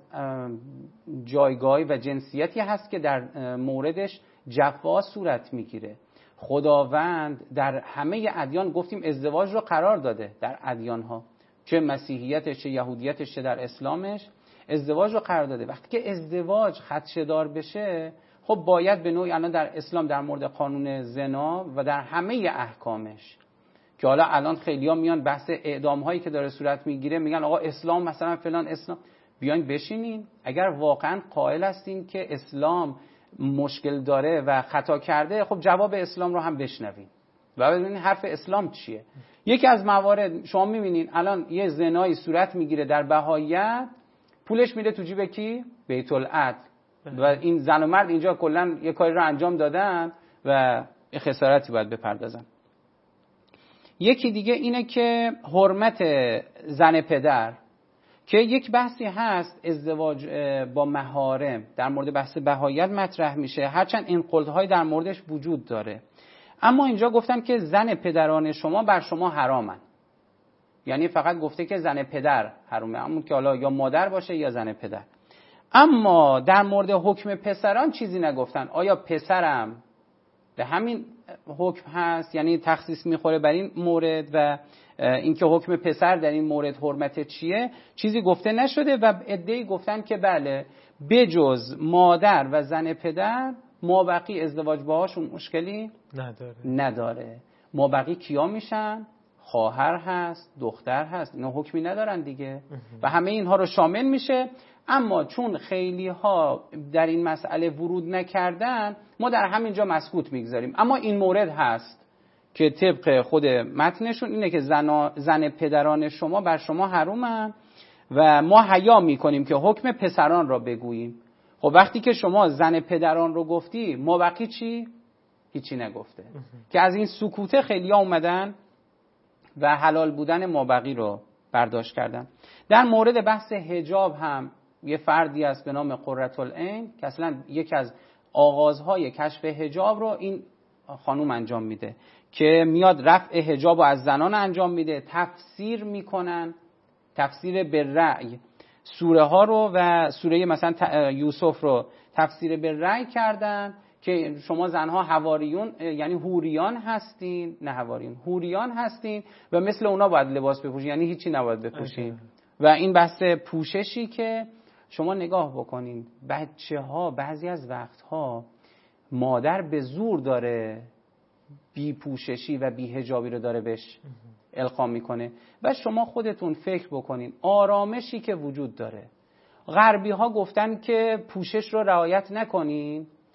جایگاهی و جنسیتی هست که در موردش جفا صورت میگیره. خداوند در همه ادیان گفتیم ازدواج رو قرار داده، در ادیان ها، چه مسیحیتش چه یهودیتش چه در اسلامش ازدواج رو قرار داده. وقتی که ازدواج خدشه‌دار بشه، خب باید به نوعی الان در اسلام در مورد قانون زنا و در همه احکامش که حالا الان خیلی‌ها میان بحث اعدام هایی که داره صورت میگیره میگن آقا اسلام مثلا فلان اسلام، بیاین بشینین اگر واقعا قائل هستین که اسلام مشکل داره و خطا کرده، خب جواب اسلام رو هم بشنوین و ببینین حرف اسلام چیه. یکی از موارد شما میبینین الان یه زنایی صورت میگیره در بهاییت، پولش میره تو جیب کی؟ بیت العدل. و این زن و مرد اینجا کلا یه کاری رو انجام دادن و خسارتی باید بپردازن. یکی دیگه اینه که حرمت زن پدر، که یک بحثی هست ازدواج با محارم در مورد بحث بهاییت مطرح میشه، هرچند این قولهای در موردش وجود داره، اما اینجا گفتن که زن پدران شما بر شما حرامن، یعنی فقط گفته که زن پدر حرامه، همون که حالا یا مادر باشه یا زن پدر. اما در مورد حکم پسران چیزی نگفتن. آیا پسرم به همین حکم هست، یعنی تخصیص میخوره بر این مورد و اینکه حکم پسر در این مورد حرمت چیه چیزی گفته نشده و عده‌ای گفتن که بله بجز مادر و زن پدر مابقی ازدواج باهاشون مشکلی نداره. مابقی کیا میشن؟ خواهر هست، دختر هست، اینا حکمی ندارن دیگه و همه اینها رو شامل میشه. اما چون خیلی ها در این مسئله ورود نکردن، ما در همینجا مسکوت میگذاریم. اما این مورد هست که طبق خود متنشون اینه که زن پدران شما بر شما حرومن و ما حیا میکنیم که حکم پسران را بگوییم. خب وقتی که شما زن پدران رو گفتی، ما بقی چی؟ هیچی نگفته. که از این سکوته خیلی ها اومدن و حلال بودن مابقی رو برداشت کردن. در مورد بحث حجاب هم یه فردی است به نام قرةالعین که اصلا یکی از آغازهای کشف حجاب رو این خانوم انجام میده که میاد رفع حجاب رو از زنان انجام میده، تفسیر میکنن، تفسیر به رأی سوره ها رو و سوره مثلا یوسف رو تفسیر به رأی کردن که شما زنها حواریون یعنی حوریان هستین، نه حواریون، حوریان هستین و مثل اونا باید لباس بپوشین، یعنی هیچی نباید بپوشین. و این بحث پوششی که شما نگاه بکنین، بچه ها بعضی از وقتها مادر به زور داره بی پوششی و بی حجابی رو داره بهش القا میکنه و شما خودتون فکر بکنین آرامشی که وجود داره. غربی ها گفتن که پوشش رو رعایت نکنین،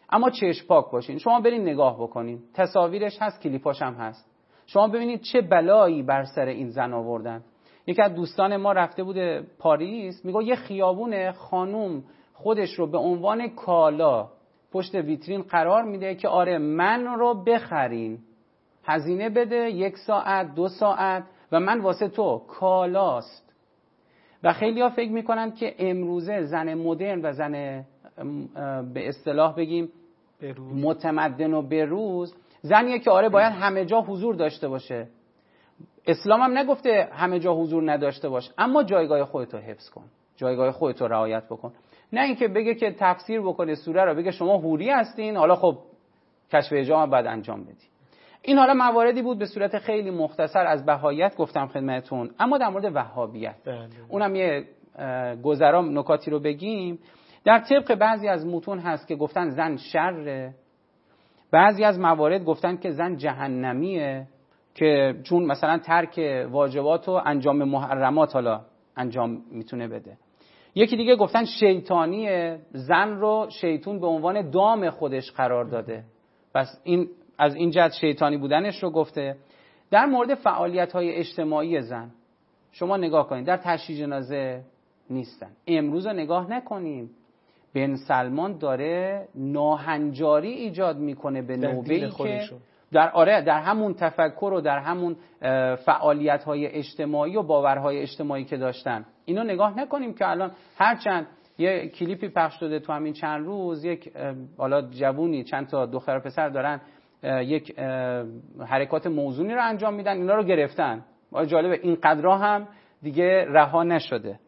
اما چشم پاک باشین. شما برین نگاه بکنین، تصاویرش هست، کلیپاش هم هست. شما ببینید چه بلایی بر سر این زن آوردن. یکی از دوستان ما رفته بوده پاریس، میگه یه خیابون خانوم خودش رو به عنوان کالا پشت ویترین قرار میده که آره من رو بخرین، هزینه بده 1 ساعت 2 ساعت و من واسه تو کالاست. و خیلی ها فکر میکنن که امروزه زن مدرن و زن به اصطلاح بگیم متمدن و بروز زنیه که آره باید همه جا حضور داشته باشه. اسلام هم نگفته همه جا حضور نداشته باش، اما جایگاه خودتو حفظ کن، جایگاه خودتو رعایت بکن. نه اینکه بگه که تفسیر بکنه سوره رو بگه شما حوری هستین، حالا خب کشف حجاب بعد انجام بدی. این حالا مواردی بود به صورت خیلی مختصر از بهاییت گفتم خدمتتون. اما در مورد وهابیت اونم یه گذرام نکاتی رو بگیم. در طبق بعضی از متون هست که گفتن زن شره، بعضی از موارد گفتن که زن جهنمیه که چون مثلا ترک واجبات و انجام محرمات حالا انجام میتونه بده. یکی دیگه گفتن شیطانیه، زن رو شیطون به عنوان دام خودش قرار داده، پس این از این جهت شیطانی بودنش رو گفته. در مورد فعالیت‌های اجتماعی زن شما نگاه کنید، در تشییع جنازه نیستن. امروز رو نگاه نکنیم، بن سلمان داره ناهنجاری ایجاد میکنه به نوبه‌ای که در همون تفکر و در همون فعالیت‌های اجتماعی و باورهای اجتماعی که داشتن. اینو نگاه نکنیم که الان هرچند یه کلیپی پخش شده تو همین چند روز، یک حالا جوونی چند تا دختر و پسر دارن یک حرکات موزونی رو انجام میدن، اینا رو گرفتن. جالبه اینقدرها هم دیگه رها نشده.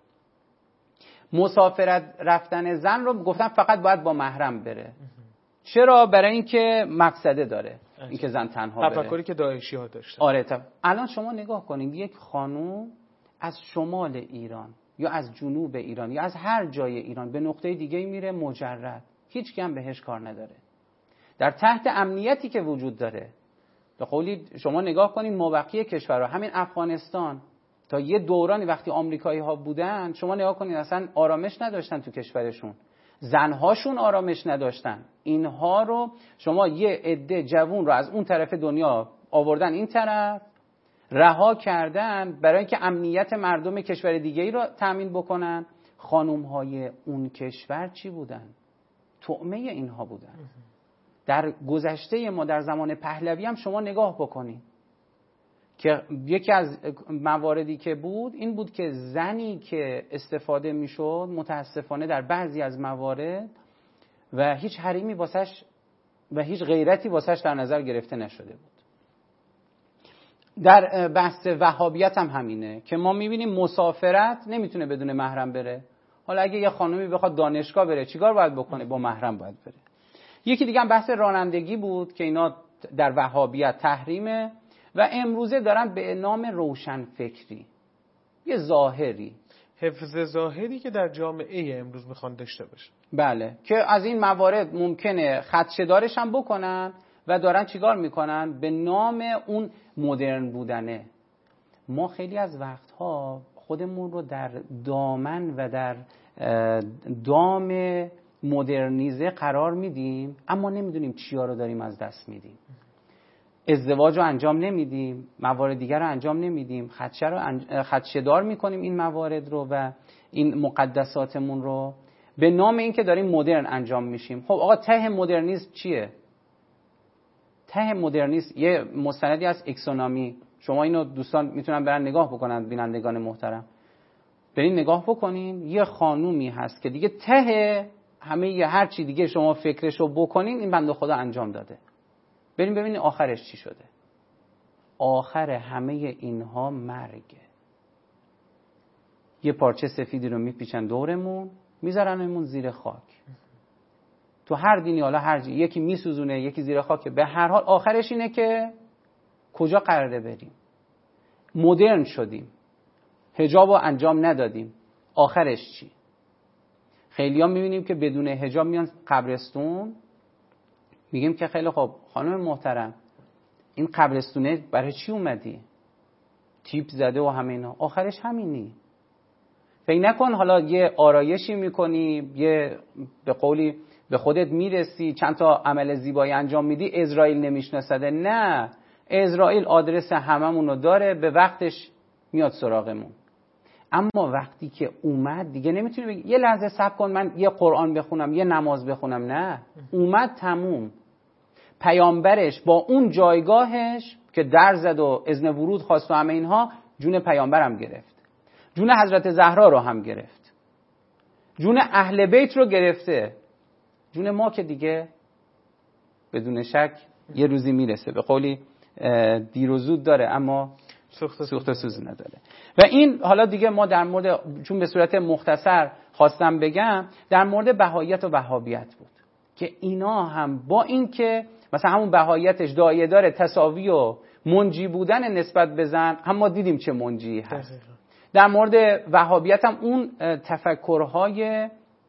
مسافرت رفتن زن رو گفتن فقط باید با محرم بره. چرا؟ برای اینکه مقصده داره اینکه زن تنها بره. تفکری که داعشی ها داشتن. آره الان شما نگاه کنید، یک خانوم از شمال ایران یا از جنوب ایران یا از هر جای ایران به نقطه دیگه میره مجرد، هیچ کی هم بهش کار نداره، در تحت امنیتی که وجود داره. به قولی شما نگاه کنید مابقی کشورها، همین افغانستان تا یه دورانی وقتی آمریکایی ها بودن، شما نگاه کنید اصلا آرامش نداشتن تو کشورشون، زنهاشون آرامش نداشتن. اینها رو شما یه عده جوون رو از اون طرف دنیا آوردن این طرف، رها کردن برای اینکه امنیت مردم کشور دیگه‌ای رو تامین بکنن. خانم‌های اون کشور چی بودن؟ طعمه اینها بودن. در گذشته ما در زمان پهلوی هم شما نگاه بکنید که یکی از مواردی که بود این بود که زنی که استفاده میشد متاسفانه در بعضی از موارد و هیچ حریمی واسش و هیچ غیرتی واسش در نظر گرفته نشده بود. در بحث وهابیت هم همینه که ما میبینیم مسافرت نمیتونه بدون محرم بره. حالا اگه یه خانومی بخواد دانشگاه بره چیکار باید بکنه؟ با محرم باید بره. یکی دیگه هم بحث رانندگی بود که اینا در وهابیت تحریمه و امروزه دارن به نام روشن فکری، یه ظاهری، حفظ ظاهری که در جامعه امروز میخوان داشته باشه. بله، که از این موارد ممکنه خدشه‌دارش هم بکنن و دارن چیکار میکنن؟ به نام اون مدرن بودنه. ما خیلی از وقتها خودمون رو در دامن و در دام مدرنیزه قرار میدیم اما نمیدونیم چیا رو داریم از دست میدیم. ازدواج رو انجام نمیدیم، موارد دیگر رو انجام نمیدیم، خدشه‌دار میکنیم این موارد رو و این مقدساتمون رو به نام این که داریم مدرن انجام میشیم. خب آقا ته مدرنیسم چیه؟ ته مدرنیسم یه مستندی از اکسونامی، شما اینو دوستان میتونن برن نگاه بکنن، بینندگان محترم برین نگاه بکنین. یه خانومی هست که دیگه ته همه هر چی دیگه شما فکرشو بکنین این بنده خدا انجام داده. بریم ببینید آخرش چی شده. آخر همه اینها مرگه. یه پارچه سفیدی رو میپیچن دورمون، میذارنمون زیر خاک. تو هر دینی حالا هر یکی میسوزونه، یکی زیر خاک. به هر حال آخرش اینه که کجا قراره بریم؟ مدرن شدیم، حجابو انجام ندادیم، آخرش چی؟ خیلی‌ها میبینیم که بدون حجاب میان قبرستون، میگیم که خیلی خب خانم محترم این قبرستونه برای چی اومدی؟ تیپ زده و همه اینا، آخرش همینی. فکر نکن حالا یه آرایشی میکنی، یه به قولی به خودت میرسی، چند تا عمل زیبایی انجام میدی، اسرائیل نمیشناسده. نه، اسرائیل آدرس هممون رو داره، به وقتش میاد سراغمون. اما وقتی که اومد دیگه نمیتونی بگی یه لحظه صبر کن من یه قرآن بخونم، یه نماز بخونم. نه، اومد تموم. پیامبرش با اون جایگاهش که در زد و اذن ورود خواست و همه اینها، جون پیامبرم گرفت، جون حضرت زهرا رو هم گرفت، جون اهل بیت رو گرفته، جون ما که دیگه بدون شک یه روزی میرسه. به قولی دیر و زود داره اما سوخت سوز نداره. و این حالا دیگه ما در مورد، چون به صورت مختصر خواستم بگم، در مورد بهاییت و وهابیت بود که اینا هم با این که مثلا همون بهاییتش داعیه داره تساوی و منجی بودن نسبت به زن، هم ما دیدیم چه منجی هست. در مورد وهابیت هم اون تفکرهای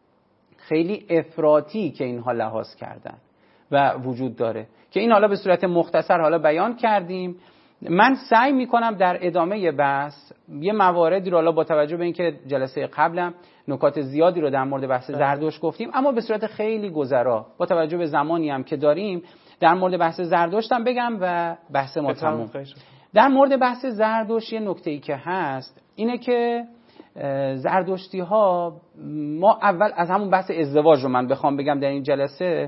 خیلی افراطی که اینها لحاظ کردن و وجود داره که این حالا به صورت مختصر حالا بیان کردیم. من سعی میکنم در ادامه بحث یه مواردی رو، حالا با توجه به اینکه جلسه قبلم نکات زیادی رو در مورد بحث زردشت گفتیم، اما به صورت خیلی گذرا با توجه به زمانی هم که داریم در مورد بحث زردشت هم بگم و بحث ما تموم. در مورد بحث زردشت یه نکته‌ای که هست اینه که زردشتی ها، ما اول از همون بحث ازدواج رو من بخوام بگم در این جلسه،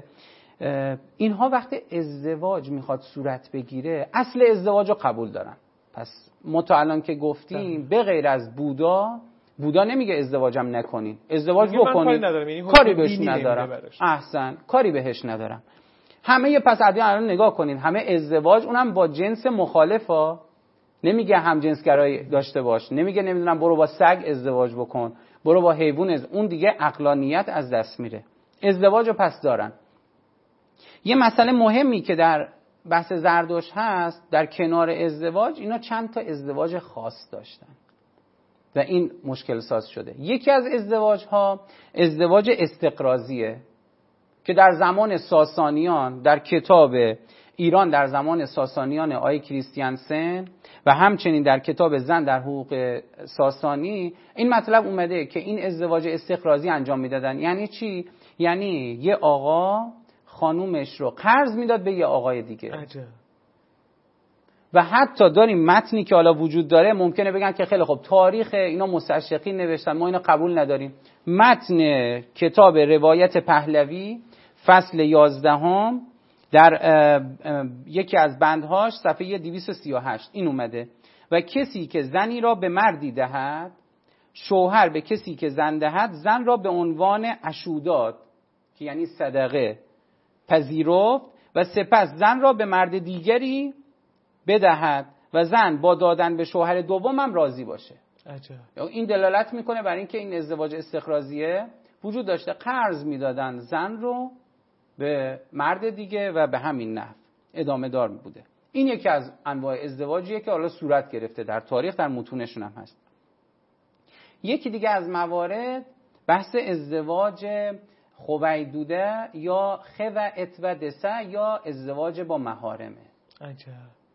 اینها وقتی ازدواج میخواد صورت بگیره اصل ازدواج رو قبول دارن. پس ما تا الان که گفتیم به غیر از بودا نمیگه ازدواجم نکنین، ازدواج بکنین، کاری بهش ندارم. احسن، کاری بهش ندارم. همه پس الان نگاه کنین، همه ازدواج اونم با جنس مخالفا، نمیگه هم جنسگرایی داشته باش، نمیگه نمیدونم برو با سگ ازدواج بکن، برو با حیوان اون دیگه عقلانیت از دست میره. ازدواج رو پس دارن. یه مسئله مهمی که در بحث زردشت هست، در کنار ازدواج اینا چند تا ازدواج خاص داشتن و این مشکل ساز شده. یکی از ازدواج ها ازدواج استقراضیه که در زمان ساسانیان، در کتاب ایران در زمان ساسانیان آقای کریستیانسن و همچنین در کتاب زن در حقوق ساسانی این مطلب اومده که این ازدواج استقراضی انجام میدادن. یعنی چی؟ یعنی یه آقا خانومش رو قرض میداد به یه آقای دیگه. عجب. و حتی داریم متنی که حالا وجود داره، ممکنه بگن که خیلی خوب تاریخ اینا مستشرقین نوشتن، ما اینا قبول نداریم. متن کتاب روایت پهلوی فصل 11 در یکی از بندهاش صفحه 238 این اومده: و کسی که زنی را به مردی دهد، شوهر به کسی که زن دهد، زن را به عنوان عشودات که یعنی صدقه پذیرفت و سپس زن را به مرد دیگری بدهد و زن با دادن به شوهر دوم هم راضی باشه. عجب. این دلالت میکنه بر اینکه این ازدواج استقراضیه وجود داشته، قرض میدادن زن رو به مرد دیگه و به همین نحو ادامه دار بوده. این یکی از انواع ازدواجیه که حالا صورت گرفته در تاریخ، در متونشون هم هست. یکی دیگه از موارد بحث ازدواج خویدوده یا خوعت و دسه یا ازدواج با محارمه. عجب.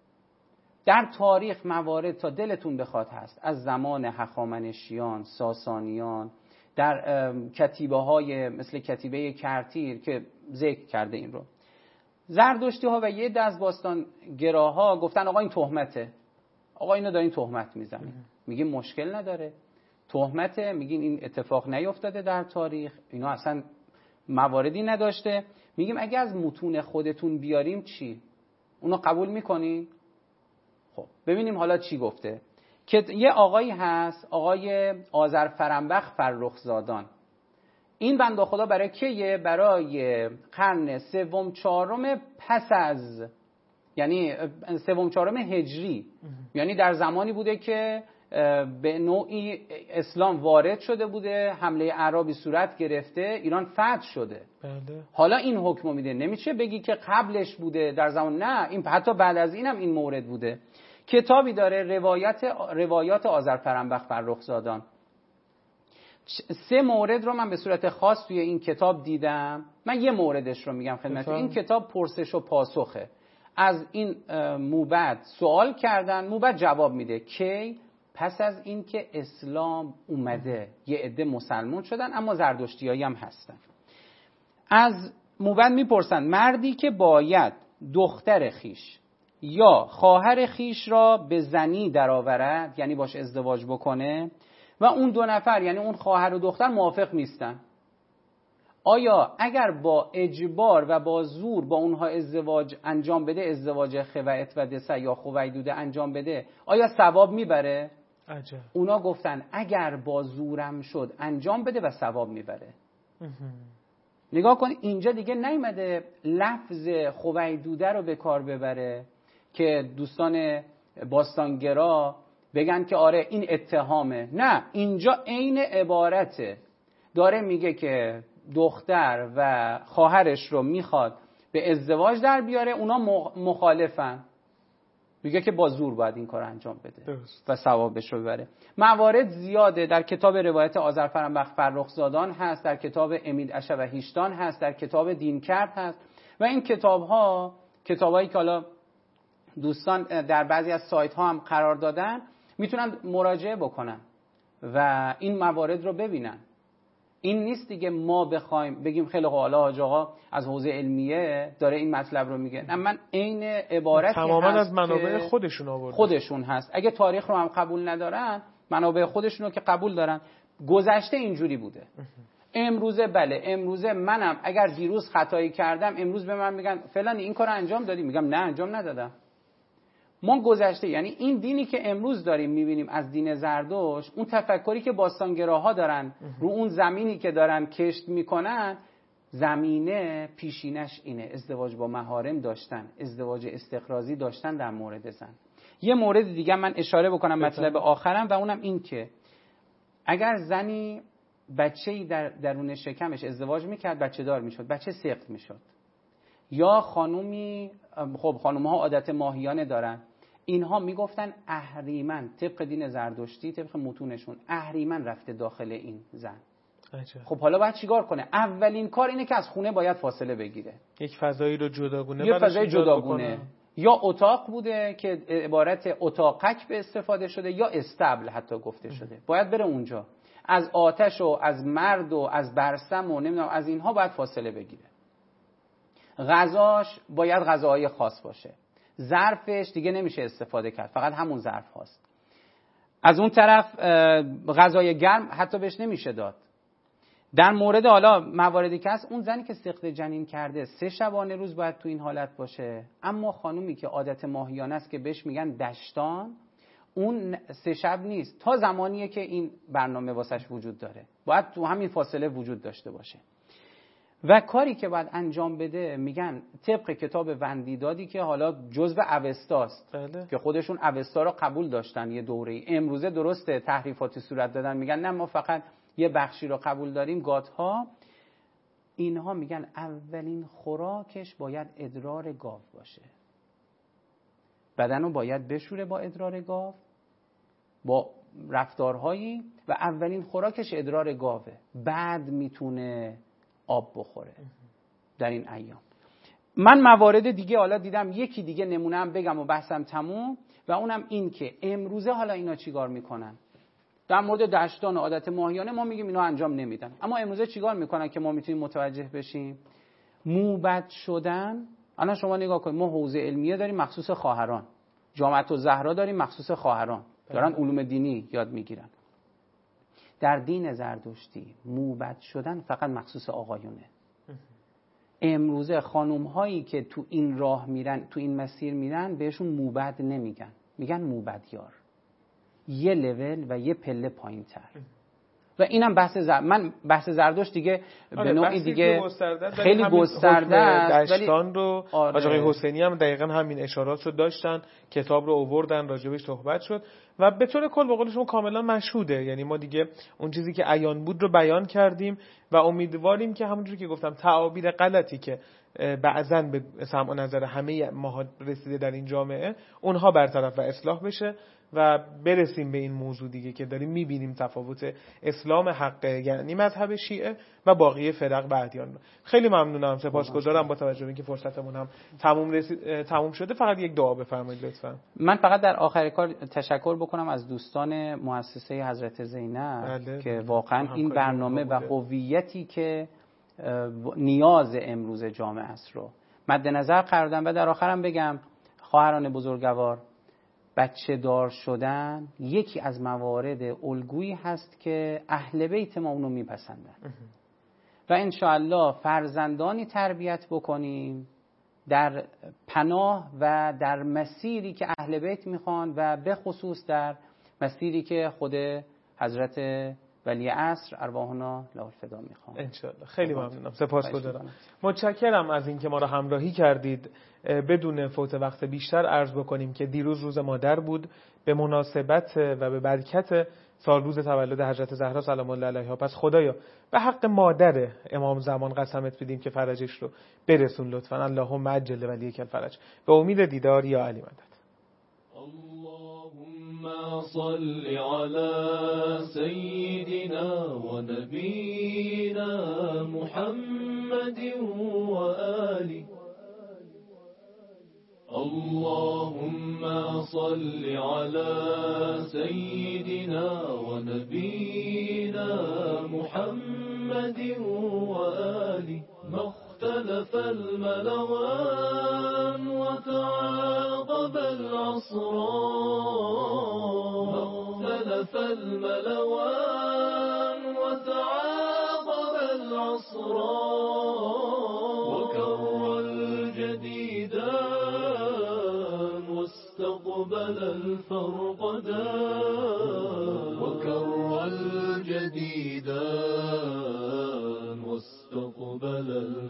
در تاریخ موارد تا دلتون بخواد هست، از زمان هخامنشیان، ساسانیان، در کتیبه های مثل کتیبه کرتیر که ذکر کرده این رو. زردشتی ها و یه دست باستان گراها گفتن آقا این تهمته، آقا اینو دارین تهمت میزنین. میگیم مشکل نداره، تهمته، میگین این اتفاق نیفتاده در تاریخ، اینا اصلا مواردی نداشته. میگیم اگه از متون خودتون بیاریم چی؟ اونو قبول میکنی؟ خب ببینیم حالا چی گفته. که یه آقایی هست، آقای آذرفرنبخ فرخزادان. این بنده خدا برای کیه؟ برای قرن سوم چهارم پس از، یعنی سوم چهارم هجری، یعنی در زمانی بوده که به نوعی اسلام وارد شده بوده، حمله اعرابی صورت گرفته، ایران فتح شده. بله. حالا این حکم میده، نمیشه بگی که قبلش بوده در زمان، نه، این حتی بعد از اینم این مورد بوده. کتابی داره روایات آذرفرنبخ فرخزادان. 3 مورد رو من به صورت خاص توی این کتاب دیدم. من یه موردش رو میگم خدمتتون. این کتاب پرسش و پاسخه. از این موبد سوال کردن، موبد جواب میده. کی؟ پس از این که اسلام اومده یه عده مسلمان شدن، اما زردشتیایی هم هستن. از موبد میپرسن مردی که باید دختر خیش یا خواهر خیش را به زنی درآورد، یعنی باش ازدواج بکنه، و اون دو نفر یعنی اون خواهر و دختر موافق نیستن، آیا اگر با اجبار و با زور با اونها ازدواج انجام بده، ازدواج خویت و دسه یا خویدوده انجام بده، آیا ثواب میبره؟ عجب. اونا گفتن اگر با زورم شد انجام بده و ثواب میبره. نگاه کن اینجا دیگه نیومده لفظ خویدوده رو به کار ببره که دوستان باستانگرا بگن که آره این اتهامه. نه، اینجا عین عبارته، داره میگه که دختر و خواهرش رو میخواد به ازدواج در بیاره، اونا مخالفن، میگه که با زور باید این کار انجام بده و ثوابش رو ببره. موارد زیاده، در کتاب روایت آذرفرنبخت فرخزادان هست، در کتاب امید اشه و هیشتان هست، در کتاب دینکرد هست و این کتابایی که حالا دوستان در بعضی از سایت ها هم قرار دادن میتونن مراجعه بکنن و این موارد رو ببینن. این نیست دیگه ما بخوایم بگیم خیلی حالا حاج آقا از حوزه علمیه داره این مطلب رو میگه. نه، من عین عبارتی تماما هست از منابع خودشون آورده، خودشون هست. اگه تاریخ رو هم قبول ندارن، منابع خودشون رو که قبول دارن. گذشته اینجوری بوده، امروزه بله، امروزه منم اگر دیروز خطایی کردم امروز به من میگن فلان این کارو انجام دادی، میگم نه انجام ندادم. ما گذشته، یعنی این دینی که امروز داریم میبینیم از دین زردشت، اون تفکری که باستانگراها دارن رو اون زمینی که دارن کشت میکنن، زمینه پیشینش اینه، ازدواج با محارم داشتن، ازدواج استخراجی داشتن در مورد زن. یه مورد دیگه من اشاره بکنم مطلب آخرم و اونم این که اگر زنی بچه‌ای در درون شکمش ازدواج میکرد، بچه دار میشد، بچه سقط میشد، یا خانومی، خب خانوم‌ها عادت ماهیانه دارن، اینها میگفتن اهریمن، طبق دین زردشتی، طبق متونشون اهریمن رفته داخل این زن. خب حالا باید چیکار کنه؟ اولین کار اینه که از خونه باید فاصله بگیره، یک فضایی رو جداگونه، یه فضای جداگونه، یا اتاق بوده که عبارت اتاقک به استفاده شده، یا استبل حتی گفته شده، باید بره اونجا، از آتش و از مرد و از برسم و نمیدونم از اینها باید فاصله بگیره. غذاش باید غذاهای خاص باشه، ظرفش دیگه نمیشه استفاده کرد، فقط همون ظرف هاست. از اون طرف غذای گرم حتی بهش نمیشه داد. در مورد حالا مواردی که هست، اون زنی که سقط جنین کرده 3 شبانه روز باید تو این حالت باشه، اما خانومی که عادت ماهیانه است که بهش میگن دشتان، اون 3 شب نیست، تا زمانیه که این برنامه واسش وجود داره، باید تو همین فاصله وجود داشته باشه. و کاری که باید انجام بده میگن طبق کتاب وندیدادی که حالا جزء اوستاست، که خودشون اوستا رو قبول داشتن یه دوره‌ای، امروزه درسته تحریفاتی صورت دادن، میگن نه ما فقط یه بخشی رو قبول داریم، گاتها اینها میگن اولین خوراکش باید ادرار گاو باشه، بدنو باید بشوره با ادرار گاو با رفتارهایی، و اولین خوراکش ادرار گاوه، بعد میتونه آب بخوره در این ایام. من موارد دیگه حالا دیدم، یکی دیگه نمونه هم بگم و بحثم تموم، و اونم این که امروزه حالا اینا چیکار میکنن. در مورد دشتان و عادت ماهیانه ما میگیم اینا انجام نمیدن، اما امروزه چیکار میکنن که ما میتونیم متوجه بشیم؟ موبد شدن. الان شما نگاه کنید، ما حوزه علمیه داریم مخصوص خواهران، جامعه الزهرا داریم مخصوص خواهران، دارن علوم دینی یاد میگیرن. در دین زردشتی موبد شدن فقط مخصوص آقایونه. امروزه خانوم هایی که تو این راه میرن، تو این مسیر میرن، بهشون موبد نمیگن، میگن موبدیار، یه لول و یه پله پایین تر. و اینم من بحث زردشت دیگه به نوعی دیگه خیلی گسترده است. دشتان رو آقای حسینی هم دقیقاً همین اشارات رو داشتن، کتاب رو آوردن، راجبش صحبت شد و به طور کل به قول شما کاملا مشهوده. یعنی ما دیگه اون چیزی که عیان بود رو بیان کردیم و امیدواریم که همونجوری که گفتم تعابیر غلطی که بعضاً به سمع و نظر همه ما رسیده در این جامعه، اونها برطرف و اصلاح بشه و برسیم به این موضوع دیگه که داریم میبینیم تفاوت اسلام حق یعنی مذهب شیعه و باقی فرق و ادیان. خیلی ممنونم، سپاسگزارم. با توجه به اینکه فرصتمون هم تموم شده، فقط یک دعا بفرمایید لطفا. من فقط در آخر کار تشکر بکنم از دوستان مؤسسه حضرت زینب که واقعا این برنامه و هویتی که نیاز امروز جامعه است رو مد نظر قرار دادن. و در آخرم بگم خواهران بزرگوار، بچه دار شدن یکی از موارد الگویی هست که اهل بیت ما اونو میپسندن و انشاءالله فرزندانی تربیت بکنیم در پناه و در مسیری که اهل بیت میخوان و به خصوص در مسیری که خود حضرت ولی عصر ارواحنا له الفدا میخوان. انشاءالله. خیلی ممنونم، سپاسگزارم. متشکرم از اینکه ما را همراهی کردید. بدون فوت وقت بیشتر عرض بکنیم که دیروز روز مادر بود. به مناسبت و به برکت سال روز تولد حضرت زهرا سلام الله علیها، پس خدایا به حق مادر امام زمان قسمت بدیم که فرجش رو برسون لطفاً. اللهم عجل ولیک الفرج. به امید دیدار یا علی مدد. اللهم صل على سيدنا ونبينا محمد وآله. اللهم صل على سيدنا ونبينا محمد وآله. ما اختلف الملوان وتعاقب العصران، ما اختلف الملوان وتعاقب العصران، وكر الجديدان واستقبل الفرقدان، وكر الجديدان واستقبل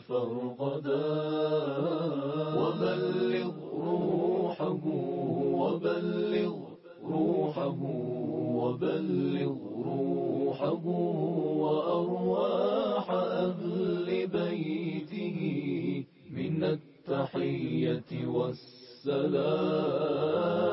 الفرقدان. وبلغ روحه وبلغ روحه وبلغ روحه وأرواح أهل بيته من التحية والسلام.